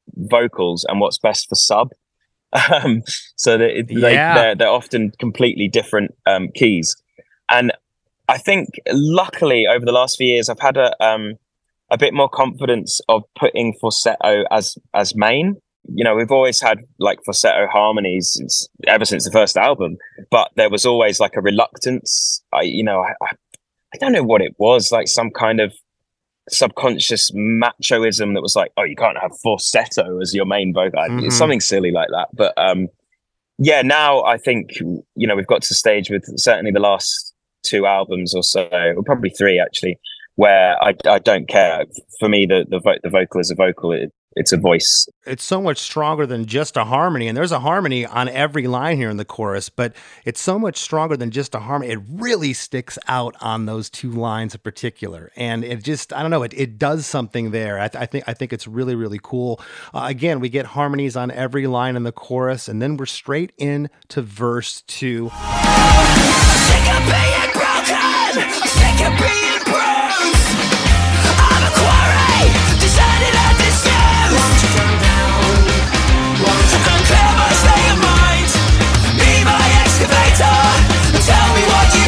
vocals and what's best for sub. Um, so they, they, yeah. they're, they're often completely different um, keys. And I think luckily over the last few years, I've had a um, a bit more confidence of putting falsetto as as main. You know, we've always had like falsetto harmonies since, ever since the first album, but there was always like a reluctance. I, you know, I, I, I don't know what it was, like some kind of subconscious machoism that was like, oh, you can't have falsetto as your main vocal. Mm-hmm. It's something silly like that. But um, yeah, now I think, you know, we've got to the stage with certainly the last two albums or so, or probably three actually, where I, I don't care. For me, the the, vo- the vocal is a vocal. It, it's a voice. It's so much stronger than just a harmony. And there's a harmony on every line here in the chorus, but it's so much stronger than just a harmony. It really sticks out on those two lines in particular. And it just, I don't know, it, it does something there. I, th- I think I think it's really, really cool. Uh, again, we get harmonies on every line in the chorus, and then we're straight into verse two. Sick of being broken, sick of being bruised. I'm a quarry, deserted and disused. Won't you come down? Won't you come clear my state of mind? Be my excavator and tell me what you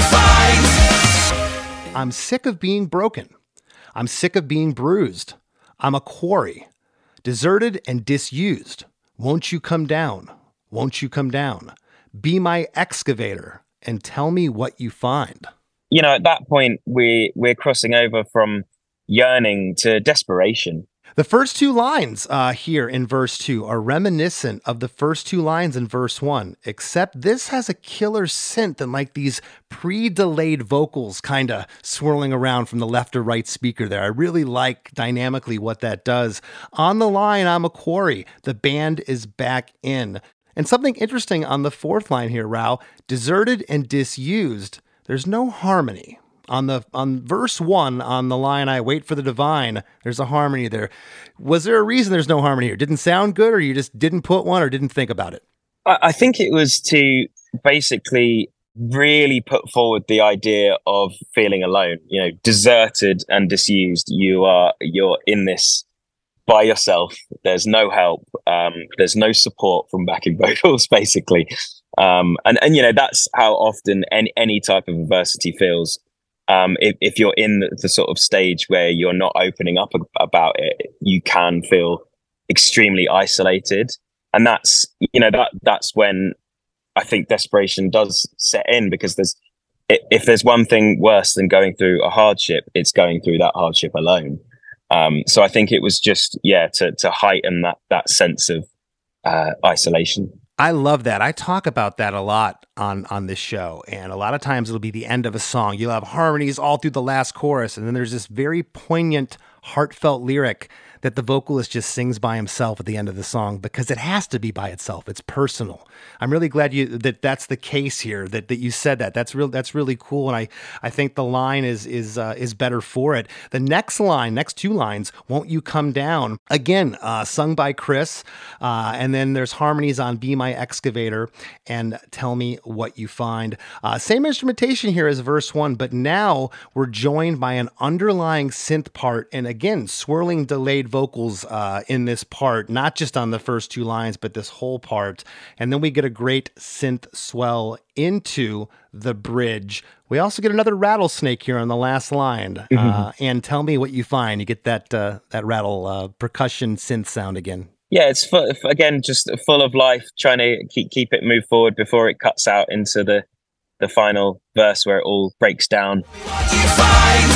I'm sick of being broken. I'm sick of being bruised. I'm a quarry, deserted and disused. Won't you come down? Won't you come down? Be my excavator and tell me what you find. You know, at that point, we, we're crossing over from yearning to desperation. The first two lines uh, here in verse two are reminiscent of the first two lines in verse one, except this has a killer synth and like these pre-delayed vocals kind of swirling around from the left or right speaker there. I really like dynamically what that does. On the line, I'm a quarry. The band is back in. And something interesting on the fourth line here, Rao, deserted and disused. There's no harmony. On the on verse one, on the line, I wait for the divine, there's a harmony there. Was there a reason there's no harmony here? Didn't sound good, or you just didn't put one, or didn't think about it? I think it was to basically really put forward the idea of feeling alone, you know, deserted and disused. You are, you're in this by yourself. There's no help. Um, there's no support from backing vocals, basically. Um, and, and, you know, that's how often any, any type of adversity feels. Um, if, if you're in the, the sort of stage where you're not opening up about it, you can feel extremely isolated. And that's, you know, that that's when I think desperation does set in, because there's, if there's one thing worse than going through a hardship, it's going through that hardship alone. Um, so I think it was just, yeah, to, to heighten that, that sense of uh, isolation. I love that. I talk about that a lot on, on this show. And a lot of times it'll be the end of a song. You'll have harmonies all through the last chorus. And then there's this very poignant, heartfelt lyric that the vocalist just sings by himself at the end of the song, because it has to be by itself. It's personal. I'm really glad you that that's the case here, that, that you said that. That's real. That's really cool. And I, I think the line is is uh, is better for it. The next line, next two lines, won't you come down? Again, uh, sung by Chris. Uh, and then there's harmonies on Be My Excavator and Tell Me What You Find. Uh, same instrumentation here as verse one, but now we're joined by an underlying synth part. And again, swirling delayed vocals uh, in this part, not just on the first two lines, but this whole part. And then we get a great synth swell into the bridge. We also get another rattlesnake here on the last line. Mm-hmm. Uh, and Tell Me What You Find. You get that uh, that rattle uh, percussion synth sound again. Yeah, it's full, again just full of life, trying to keep keep it move forward before it cuts out into the the final verse where it all breaks down. What you find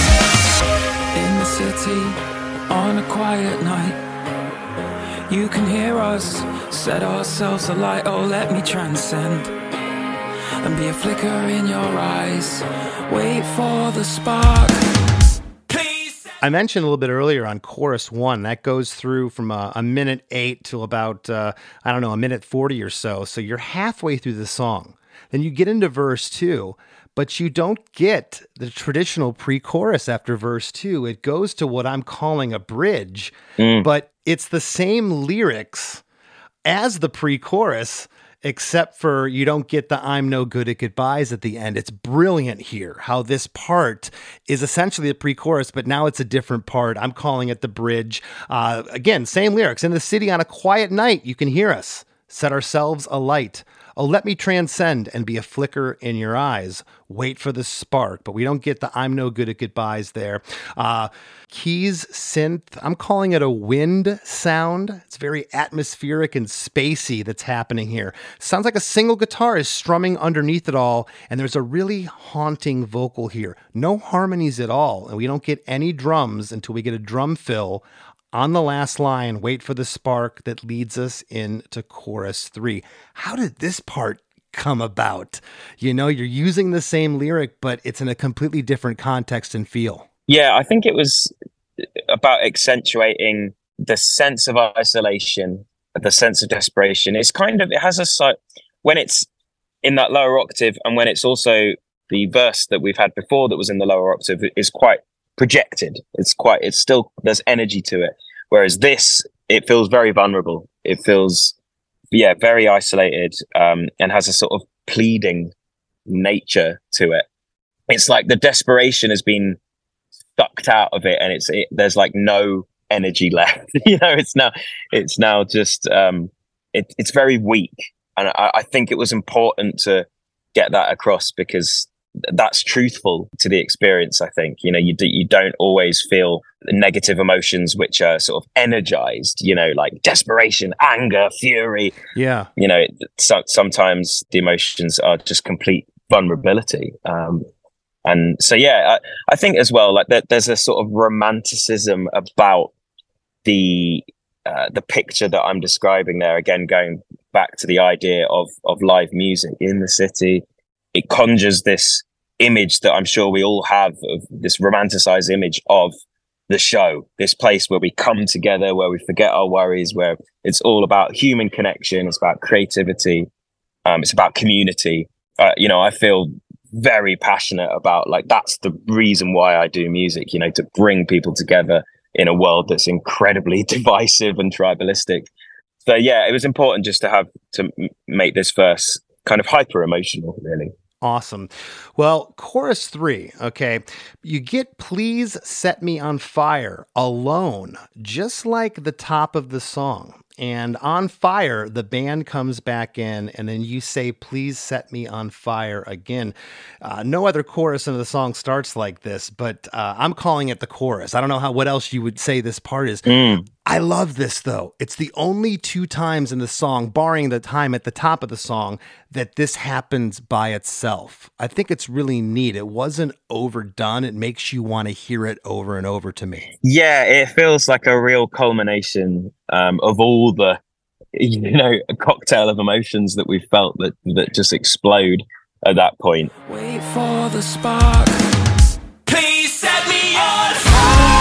in the city. On a quiet night, you can hear us set ourselves alight. Oh, let me transcend and be a flicker in your eyes. Wait for the spark. Please. I mentioned a little bit earlier on chorus one, that goes through from a, a minute eight to about, uh, I don't know, a minute forty or so. So you're halfway through the song. Then you get into verse two. But you don't get the traditional pre-chorus after verse two. It goes to what I'm calling a bridge, mm. but it's the same lyrics as the pre-chorus, except for you don't get the I'm no good at goodbyes at the end. It's brilliant here how this part is essentially a pre-chorus, but now it's a different part. I'm calling it the bridge. Uh, again, same lyrics. In the city on a quiet night, you can hear us set ourselves alight. Oh, let me transcend and be a flicker in your eyes. Wait for the spark. But we don't get the I'm no good at goodbyes there. Uh, keys, synth. I'm calling it a wind sound. It's very atmospheric and spacey that's happening here. Sounds like a single guitar is strumming underneath it all. And there's a really haunting vocal here. No harmonies at all. And we don't get any drums until we get a drum fill on the last line, wait for the spark that leads us into chorus three. How did this part come about? You know, you're using the same lyric, but it's in a completely different context and feel. Yeah, I think it was about accentuating the sense of isolation, the sense of desperation. It's kind of, it has a site when it's in that lower octave, and when it's also the verse that we've had before that was in the lower octave is quite projected. It's quite, it's still, there's energy to it. Whereas this, it feels very vulnerable. It feels, yeah, very isolated, um, and has a sort of pleading nature to it. It's like the desperation has been sucked out of it, and it's, it, there's like no energy left. You know, it's now, it's now just, um, it, it's very weak. And I, I think it was important to get that across, because that's truthful to the experience. I think, you know, you do, you don't always feel negative emotions which are sort of energized, you know, like desperation, anger, fury. Yeah. You know, so, sometimes the emotions are just complete vulnerability. Um, and so, yeah, I, I think as well, like there, there's a sort of romanticism about the uh, the picture that I'm describing there. Again, going back to the idea of of live music in the city, it conjures this image that I'm sure we all have, of this romanticized image of the show, this place where we come together, where we forget our worries, where it's all about human connection, it's about creativity, um, it's about community. Uh, you know, I feel very passionate about, like, that's the reason why I do music, you know, to bring people together in a world that's incredibly divisive and tribalistic. So yeah, it was important just to have to m- make this verse kind of hyper emotional, really. Awesome. Well, chorus three, okay. You get "Please Set Me on Fire" alone, just like the top of the song. And on fire, the band comes back in, and then you say, "Please set me on fire" again. Uh, no other chorus in the song starts like this, but uh, I'm calling it the chorus. I don't know how what else you would say this part is. Mm. I love this, though. It's the only two times in the song, barring the time at the top of the song, that this happens by itself. I think it's really neat. It wasn't overdone. It makes you want to hear it over and over to me. Yeah, it feels like a real culmination um, of all the, you know, a cocktail of emotions that we've felt that, that just explode at that point. Wait for the spark. Please set me on fire.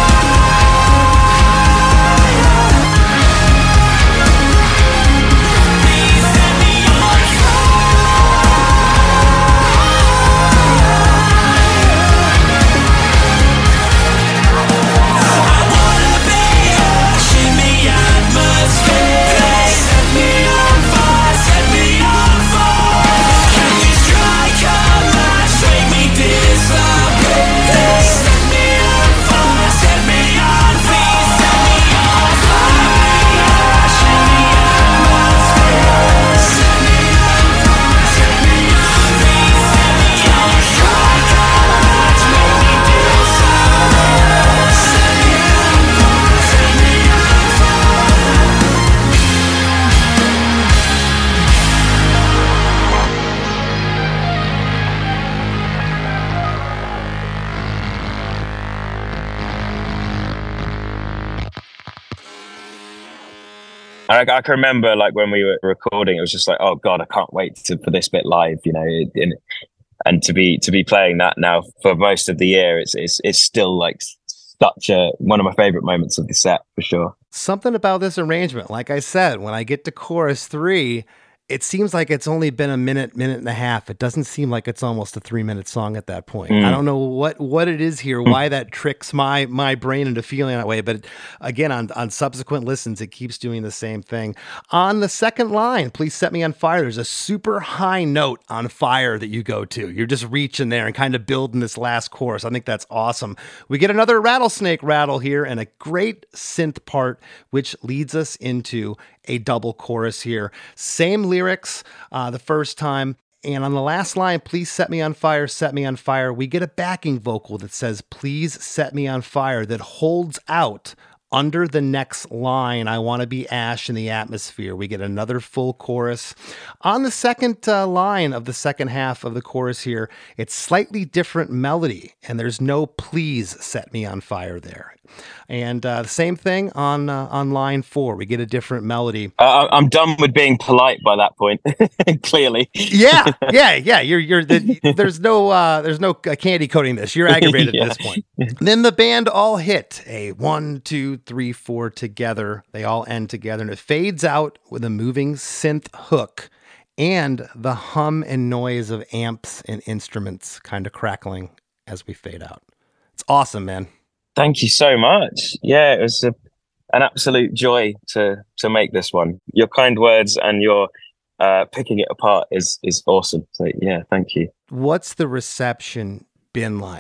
I, I can remember, like, when we were recording, it was just like, oh God, I can't wait to, for this bit live, you know, and, and to be to be playing that now for most of the year, it's it's it's still like such a one of my favorite moments of the set, for sure. Something about this arrangement, like I said, when I get to chorus three, it seems like it's only been a minute, minute and a half. It doesn't seem like it's almost a three minute song at that point. Mm. I don't know what, what it is here, why that tricks my, my brain into feeling that way. But again, on, on subsequent listens, it keeps doing the same thing. On the second line, "Please Set Me on Fire," there's a super high note on fire that you go to. You're just reaching there and kind of building this last chorus. I think that's awesome. We get another rattlesnake rattle here and a great synth part, which leads us into a double chorus here. Same lyrics uh, the first time. And on the last line, "Please set me on fire, set me on fire," we get a backing vocal that says, "Please set me on fire," that holds out under the next line, "I want to be ash in the atmosphere." We get another full chorus. On the second uh, line of the second half of the chorus here, it's slightly different melody, and there's no "please set me on fire" there. And uh, the same thing on uh, on line four. We get a different melody. Uh, I'm done with being polite by that point. Clearly. Yeah, yeah, yeah. You're you're. The, there's no uh, there's no candy coating this. You're aggravated yeah. at this point. Then the band all hit a one, two, three, four together. They all end together, and it fades out with a moving synth hook and the hum and noise of amps and instruments kind of crackling as we fade out. It's awesome, man. Thank you so much. Yeah, it was a, an absolute joy to to make this one. Your kind words and your uh, picking it apart is is awesome. So yeah, thank you. What's the reception been like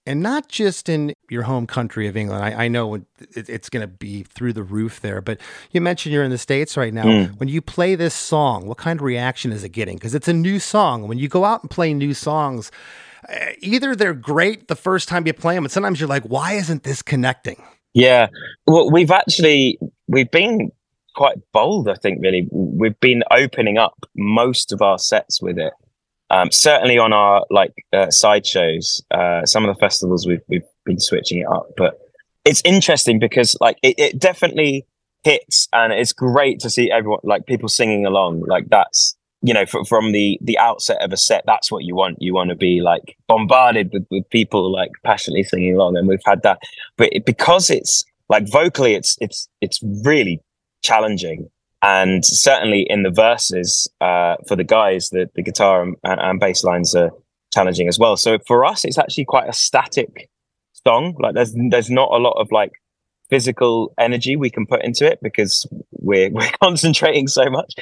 and not just in your home country of England. I, I know it, it's going to be through the roof there, but you mentioned you're in the States right now. Mm. When you play this song, what kind of reaction is it getting? Because it's a new song. When you go out and play new songs, either they're great the first time you play them, and sometimes you're like, why isn't this connecting? Yeah, well, we've actually, we've been quite bold, I think, really. We've been opening up most of our sets with it. Um, certainly on our like uh, side shows, uh, some of the festivals we've we've been switching it up, but it's interesting because like it, it definitely hits, and it's great to see everyone, like people singing along. Like that's, you know, from, from the the outset of a set, that's what you want. You want to be like bombarded with, with people like passionately singing along, and we've had that. But it, because it's like vocally, it's it's it's really challenging. And certainly in the verses, uh, for the guys, the, the guitar and, and bass lines are challenging as well. So for us, it's actually quite a static song. Like there's there's not a lot of like physical energy we can put into it because we're we're concentrating so much.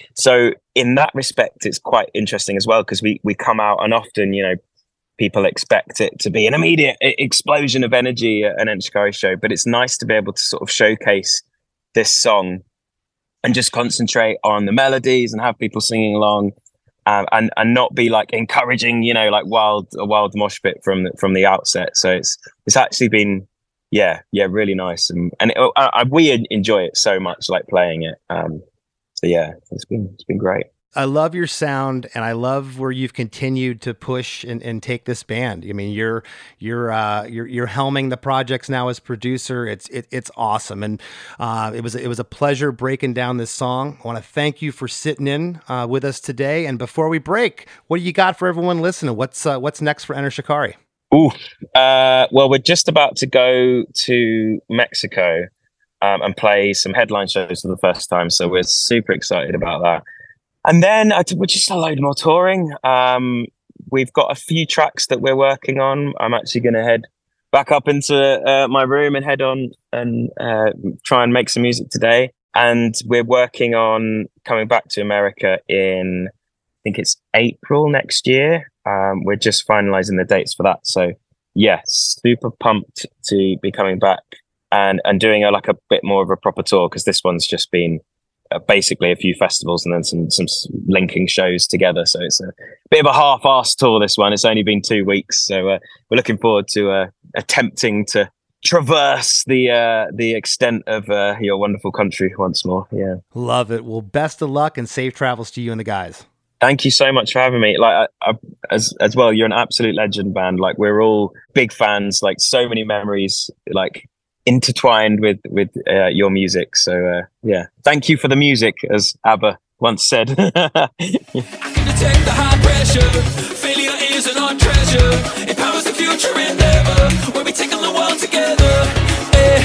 So in that respect, it's quite interesting as well because we we come out, and often, you know, people expect it to be an immediate explosion of energy at an Enter Shikari show, but it's nice to be able to sort of showcase this song and just concentrate on the melodies and have people singing along, um, and and not be like encouraging, you know, like wild a wild mosh pit from the, from the outset. So it's it's actually been, yeah, yeah, really nice, and and it, I, I, we enjoy it so much, like playing it. Um, so yeah, it's been it's been great. I love your sound, and I love where you've continued to push and, and take this band. I mean, you're you're uh, you're you're helming the projects now as producer. It's it, it's awesome, and uh, it was it was a pleasure breaking down this song. I want to thank you for sitting in uh, with us today. And before we break, what do you got for everyone listening? What's uh, what's next for Enter Shikari? Ooh, uh, well, we're just about to go to Mexico um, and play some headline shows for the first time, so we're super excited about that. And then uh, we're just a load more touring. Um, we've got a few tracks that we're working on. I'm actually going to head back up into uh, my room and head on and uh, try and make some music today. And we're working on coming back to America in, I think it's April next year. Um, we're just finalizing the dates for that. So yeah, super pumped to be coming back and, and doing a, like a bit more of a proper tour, because this one's just been Uh, basically a few festivals and then some some linking shows together, so it's a bit of a half-assed tour, this one. It's only been two weeks, so uh, we're looking forward to uh, attempting to traverse the uh, the extent of uh, your wonderful country once more. Yeah, love it. Well, best of luck and safe travels to you and the guys. Thank you so much for having me. Like, I, I, as as well, you're an absolute legend, band. Like, we're all big fans. Like, so many memories, like, intertwined with with uh, your music. So uh, yeah, thank you for the music, as ABBA once said. I can detect the high pressure. Failure isn't our treasure. It powers the future endeavor. We'll be taking the world together. Hey.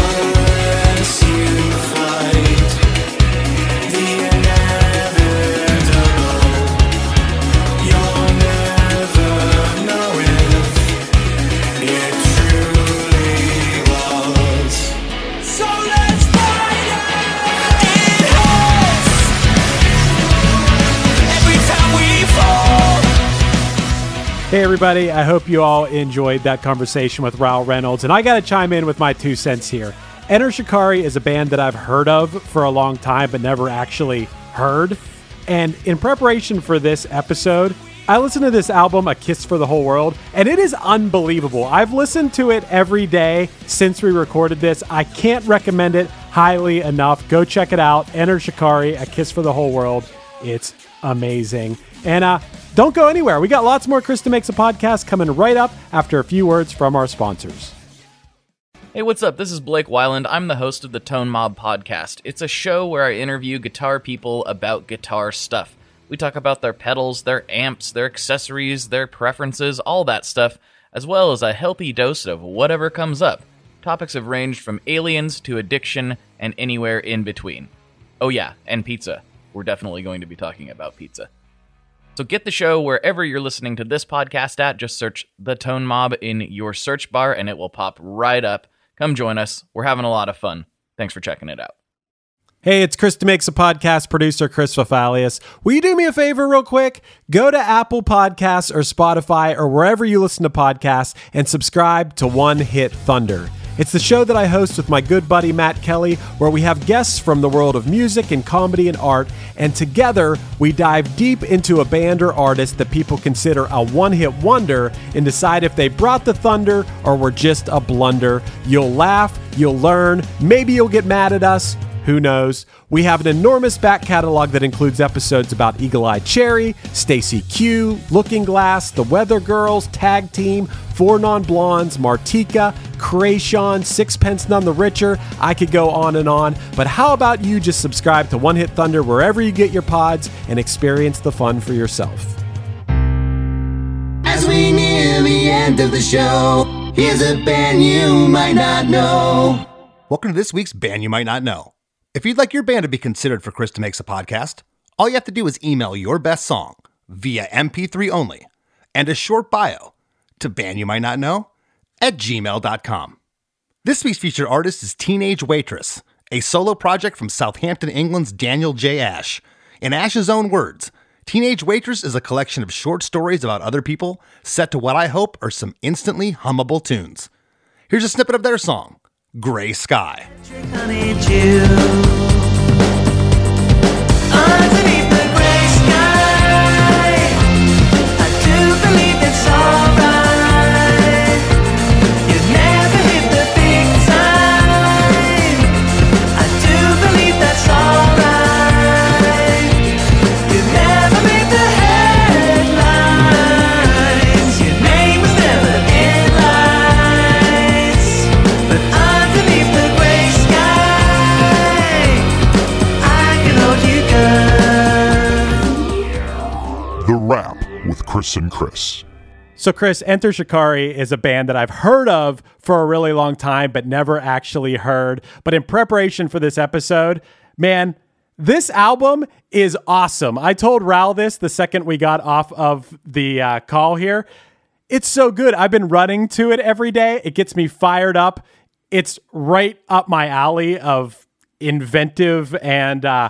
Unless you fight the inevitable, you'll never know if it truly was. So let's fight it. It hurts every time we fall. Hey, everybody. I hope you all enjoyed that conversation with Ryle Reynolds. And I got to chime in with my two cents here. Enter Shikari is a band that I've heard of for a long time, but never actually heard. And in preparation for this episode, I listened to this album, A Kiss for the Whole World, and it is unbelievable. I've listened to it every day since we recorded this. I can't recommend it highly enough. Go check it out. Enter Shikari, A Kiss for the Whole World. It's amazing. And uh, don't go anywhere. We got lots more Krista Makes a Podcast coming right up after a few words from our sponsors. Hey, what's up? This is Blake Weiland. I'm the host of the Tone Mob Podcast. It's a show where I interview guitar people about guitar stuff. We talk about their pedals, their amps, their accessories, their preferences, all that stuff, as well as a healthy dose of whatever comes up. Topics have ranged from aliens to addiction and anywhere in between. Oh yeah, and pizza. We're definitely going to be talking about pizza. So get the show wherever you're listening to this podcast at. Just search The Tone Mob in your search bar and it will pop right up. Come join us. We're having a lot of fun. Thanks for checking it out. Hey, it's Chris DeMakes a Podcast producer, Chris Fafalius. Will you do me a favor real quick? Go to Apple Podcasts or Spotify or wherever you listen to podcasts and subscribe to One Hit Thunder. It's the show that I host with my good buddy Matt Kelly, where we have guests from the world of music and comedy and art, and together we dive deep into a band or artist that people consider a one-hit wonder and decide if they brought the thunder or were just a blunder. You'll laugh, you'll learn, maybe you'll get mad at us. Who knows? We have an enormous back catalog that includes episodes about Eagle Eye Cherry, Stacy Q, Looking Glass, The Weather Girls, Tag Team, Four Non-Blondes, Martika, Krayshawn, Sixpence None the Richer. I could go on and on, but how about you just subscribe to One Hit Thunder wherever you get your pods and experience the fun for yourself. As we near the end of the show, here's a band you might not know. Welcome to this week's Band You Might Not Know. If you'd like your band to be considered for Chris DeMakes a Podcast, all you have to do is email your best song via M P three only and a short bio to bandyoumightnotknow at gmail dot com. This week's featured artist is Teenage Waitress, a solo project from Southampton, England's Daniel J. Ash. In Ash's own words, Teenage Waitress is a collection of short stories about other people set to what I hope are some instantly hummable tunes. Here's a snippet of their song, Gray Sky. Underneath the gray sky, I do believe it's alright. You never hit the big time. I do believe that's alright. You never made the headlines. Your name was never in lights. But underneath the gray sky, I can hold you good. The Wrap with Chris and Chris. So, Chris, Enter Shikari is a band that I've heard of for a really long time, but never actually heard. But in preparation for this episode, man, this album is awesome. I told Raul this the second we got off of the uh, call here. It's so good. I've been running to it every day. It gets me fired up. It's right up my alley of inventive and uh,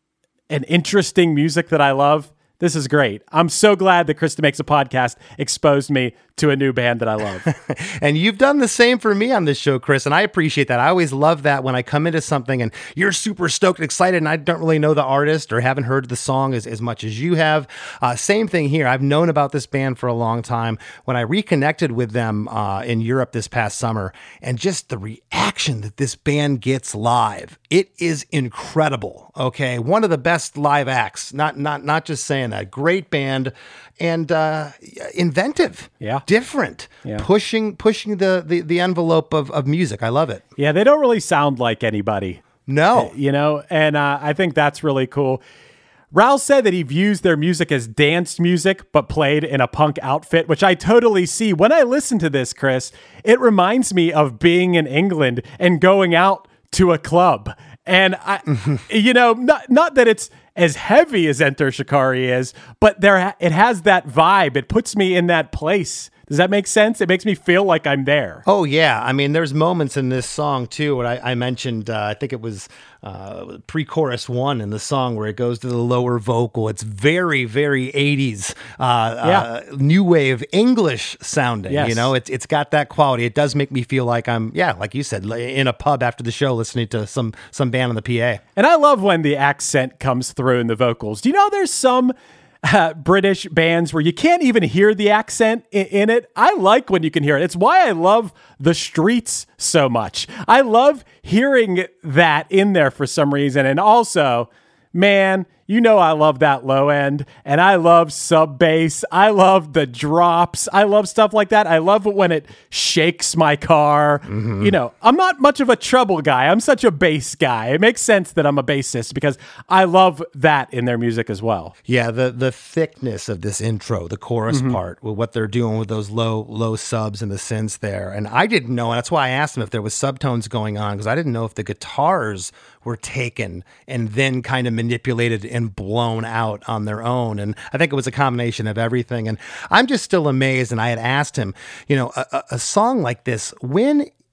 and interesting music that I love. This is great. I'm so glad that Chris DeMakes a Podcast exposed me to a new band that I love. And you've done the same for me on this show, Chris, and I appreciate that. I always love that when I come into something and you're super stoked and excited and I don't really know the artist or haven't heard the song as, as much as you have. Uh, same thing here. I've known about this band for a long time. When I reconnected with them uh, in Europe this past summer, and just the reaction that this band gets live, it is incredible. Okay, one of the best live acts, not not not just saying that. Great band and uh, inventive. Yeah. Different, Yeah. pushing pushing the, the, the envelope of, of music. I love it. Yeah, they don't really sound like anybody. No. You know, and uh, I think that's really cool. Raul said that he views their music as dance music, but played in a punk outfit, which I totally see. When I listen to this, Chris, it reminds me of being in England and going out to a club. And I, you know, not not that it's as heavy as Enter Shikari is, but there it has that vibe. It puts me in that place. Does that make sense? It makes me feel like I'm there. Oh, yeah. I mean, there's moments in this song, too, where I, I mentioned, uh, I think it was uh, pre-chorus one in the song where it goes to the lower vocal. It's very, very eighties, uh, Yeah. uh, new wave English sounding. Yes. You know, it's it's got that quality. It does make me feel like I'm, yeah, like you said, in a pub after the show listening to some, some band on the P A. And I love when the accent comes through in the vocals. Do you know there's some Uh, British bands where you can't even hear the accent in, in it? I like when you can hear it. It's why I love The Streets so much. I love hearing that in there for some reason. And also, man, you know I love that low end, and I love sub bass. I love the drops. I love stuff like that. I love it when it shakes my car. Mm-hmm. You know, I'm not much of a treble guy. I'm such a bass guy. It makes sense that I'm a bassist because I love that in their music as well. Yeah, the the thickness of this intro, the chorus Mhm. part, with what they're doing with those low low subs and the synths there. And I didn't know, and that's why I asked them if there was subtones going on, because I didn't know if the guitars were taken and then kind of manipulated and blown out on their own. And I think it was a combination of everything. And I'm just still amazed. And I had asked him, you know, a, a a song like this, when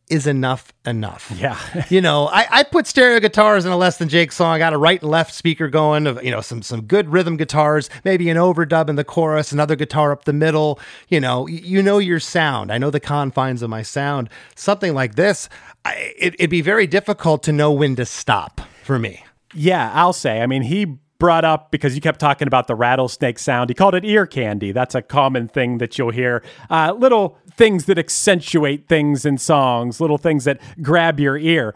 is enough enough. Yeah. You know, I, I put stereo guitars in a Less Than Jake song. I got a right and left speaker going of, you know, some some good rhythm guitars, maybe an overdub in the chorus, another guitar up the middle. You know, you, you know your sound. I know the confines of my sound. Something like this, I, it, it'd be very difficult to know when to stop for me. Yeah, I'll say. I mean, he brought up, because you kept talking about the rattlesnake sound, he called it ear candy. That's a common thing that you'll hear. Uh, little things that accentuate things in songs, little things that grab your ear.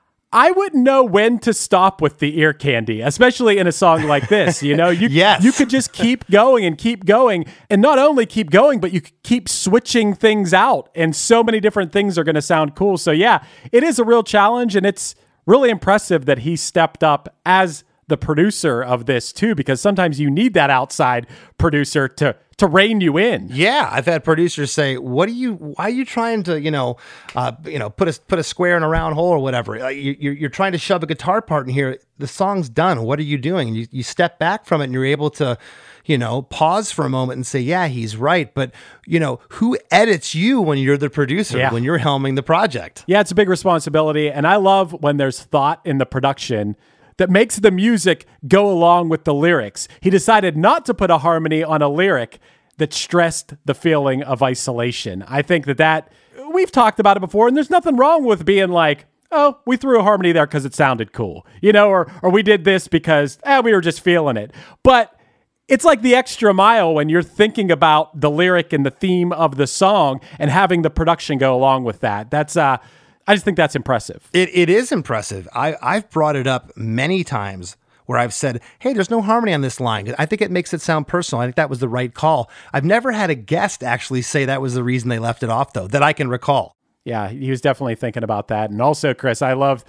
I wouldn't know when to stop with the ear candy, especially in a song like this. You know, you, yes. you could just keep going and keep going, and not only keep going, but you could keep switching things out, and so many different things are going to sound cool. So yeah, it is a real challenge, and it's really impressive that he stepped up as the producer of this too, because sometimes you need that outside producer to to rein you in. Yeah, I've had producers say, "What are you? Why are you trying to, you know, uh, you know, put a put a square in a round hole or whatever? Uh, you, you're you're trying to shove a guitar part in here. The song's done. What are you doing?" And you you step back from it, and you're able to, you know, pause for a moment and say, "Yeah, he's right." But you know, who edits you when you're the producer, Yeah. when you're helming the project? Yeah, it's a big responsibility, and I love when there's thought in the production that makes the music go along with the lyrics. He decided not to put a harmony on a lyric that stressed the feeling of isolation. I think that that, we've talked about it before, and there's nothing wrong with being like, oh, we threw a harmony there because it sounded cool, you know, or or we did this because eh, we were just feeling it. But it's like the extra mile when you're thinking about the lyric and the theme of the song and having the production go along with that. That's, uh, I just think that's impressive. It It is impressive. I, I've brought it up many times where I've said, hey, there's no harmony on this line. I think it makes it sound personal. I think that was the right call. I've never had a guest actually say that was the reason they left it off, though, that I can recall. Yeah, he was definitely thinking about that. And also, Chris, I love,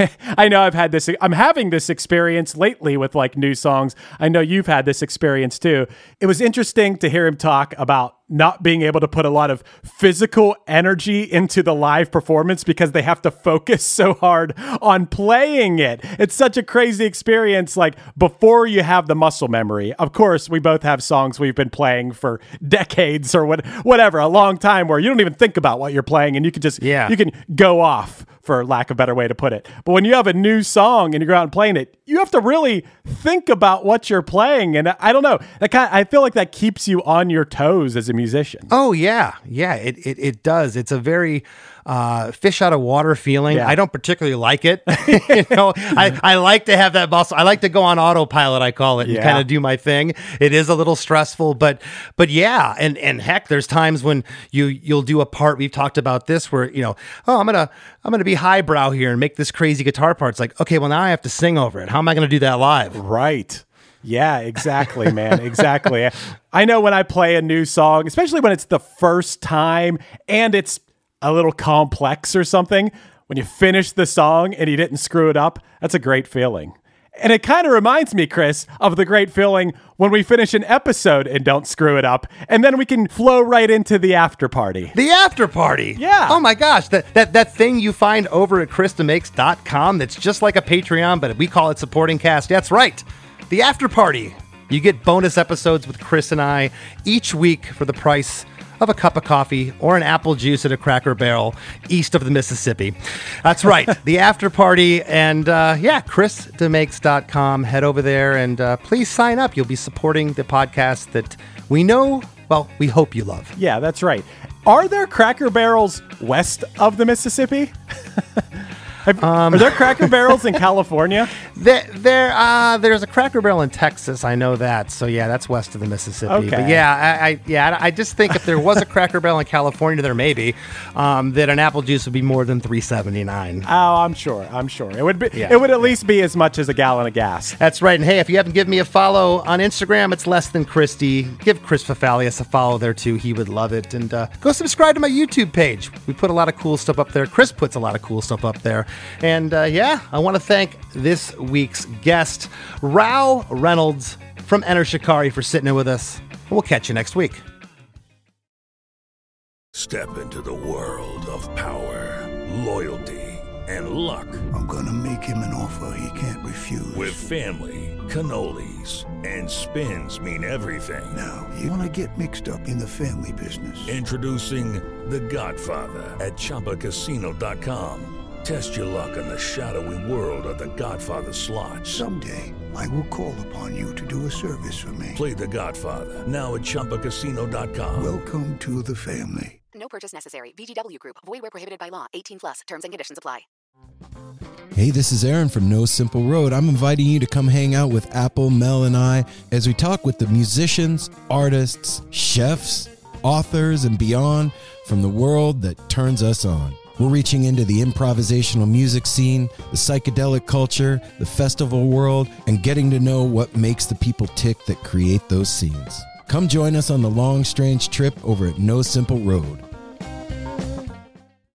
I know I've had this, I'm having this experience lately with like new songs. I know you've had this experience too. It was interesting to hear him talk about not being able to put a lot of physical energy into the live performance because they have to focus so hard on playing it. It's such a crazy experience. Like before you have the muscle memory, of course, we both have songs we've been playing for decades or what, whatever, a long time where you don't even think about what you're playing and you can just, yeah. you can go off, for lack of a better way to put it. But when you have a new song and you go out and playing it, you have to really think about what you're playing. And I don't know, that kind of, I feel like that keeps you on your toes as a musician. Oh yeah. Yeah, it, it, it does. It's a very uh, fish out of water feeling. Yeah. I don't particularly like it. you know, I, I like to have that muscle. I like to go on autopilot, I call it, and Yeah. kind of do my thing. It is a little stressful, but, but yeah. And, and heck, there's times when you, you'll do a part. We've talked about this where, you know, oh, I'm going to, I'm going to be highbrow here and make this crazy guitar part. It's like, okay, well now I have to sing over it. How am I going to do that live? Right. Yeah, exactly, man. Exactly. I know when I play a new song, especially when it's the first time and it's a little complex or something, when you finish the song and you didn't screw it up, that's a great feeling. And it kind of reminds me, Chris, of the great feeling when we finish an episode and don't screw it up, and then we can flow right into the after party. The after party. Yeah. Oh my gosh. That that that thing you find over at Krista Makes dot com that's just like a Patreon, but we call it Supporting Cast. That's right. The after party. You get bonus episodes with Chris and I each week for the price of a cup of coffee or an apple juice at a Cracker Barrel east of the Mississippi. That's right. The after party. And uh, yeah, Krista Makes dot com. Head over there and uh, please sign up. You'll be supporting the podcast that we know, well, we hope you love. Yeah, that's right. Are there Cracker Barrels west of the Mississippi? Have, um, are there Cracker Barrels in California? There, there, uh, there's a Cracker Barrel in Texas. I know that. So yeah, that's west of the Mississippi. Okay. But yeah, I, I, yeah, I just think if there was a Cracker Barrel in California, there may be, um, that an apple juice would be more than three seventy-nine. Oh, I'm sure. I'm sure it would be. Yeah. It would at least be as much as a gallon of gas. That's right. And hey, if you haven't given me a follow on Instagram, it's Less Than Christy. Give Chris Fafalius a follow there too. He would love it. And uh, go subscribe to my YouTube page. We put a lot of cool stuff up there. Chris puts a lot of cool stuff up there. And uh, yeah, I want to thank this week's guest, Rao Reynolds from Enter Shikari, for sitting in with us. We'll catch you next week. Step into the world of power, loyalty, and luck. I'm gonna make him an offer he can't refuse. With family, cannolis, and spins mean everything. Now, you wanna get mixed up in the family business. Introducing The Godfather at Chumba Casino dot com. Test your luck in the shadowy world of The Godfather slot. Someday, I will call upon you to do a service for me. Play The Godfather, now at Chumba Casino dot com. Welcome to the family. No purchase necessary. V G W Group. Void where prohibited by law. eighteen plus. Terms and conditions apply. Hey, this is Aaron from No Simple Road. I'm inviting you to come hang out with Apple, Mel, and I as we talk with the musicians, artists, chefs, authors, and beyond from the world that turns us on. We're reaching into the improvisational music scene, the psychedelic culture, the festival world, and getting to know what makes the people tick that create those scenes. Come join us on the long, strange trip over at No Simple Road.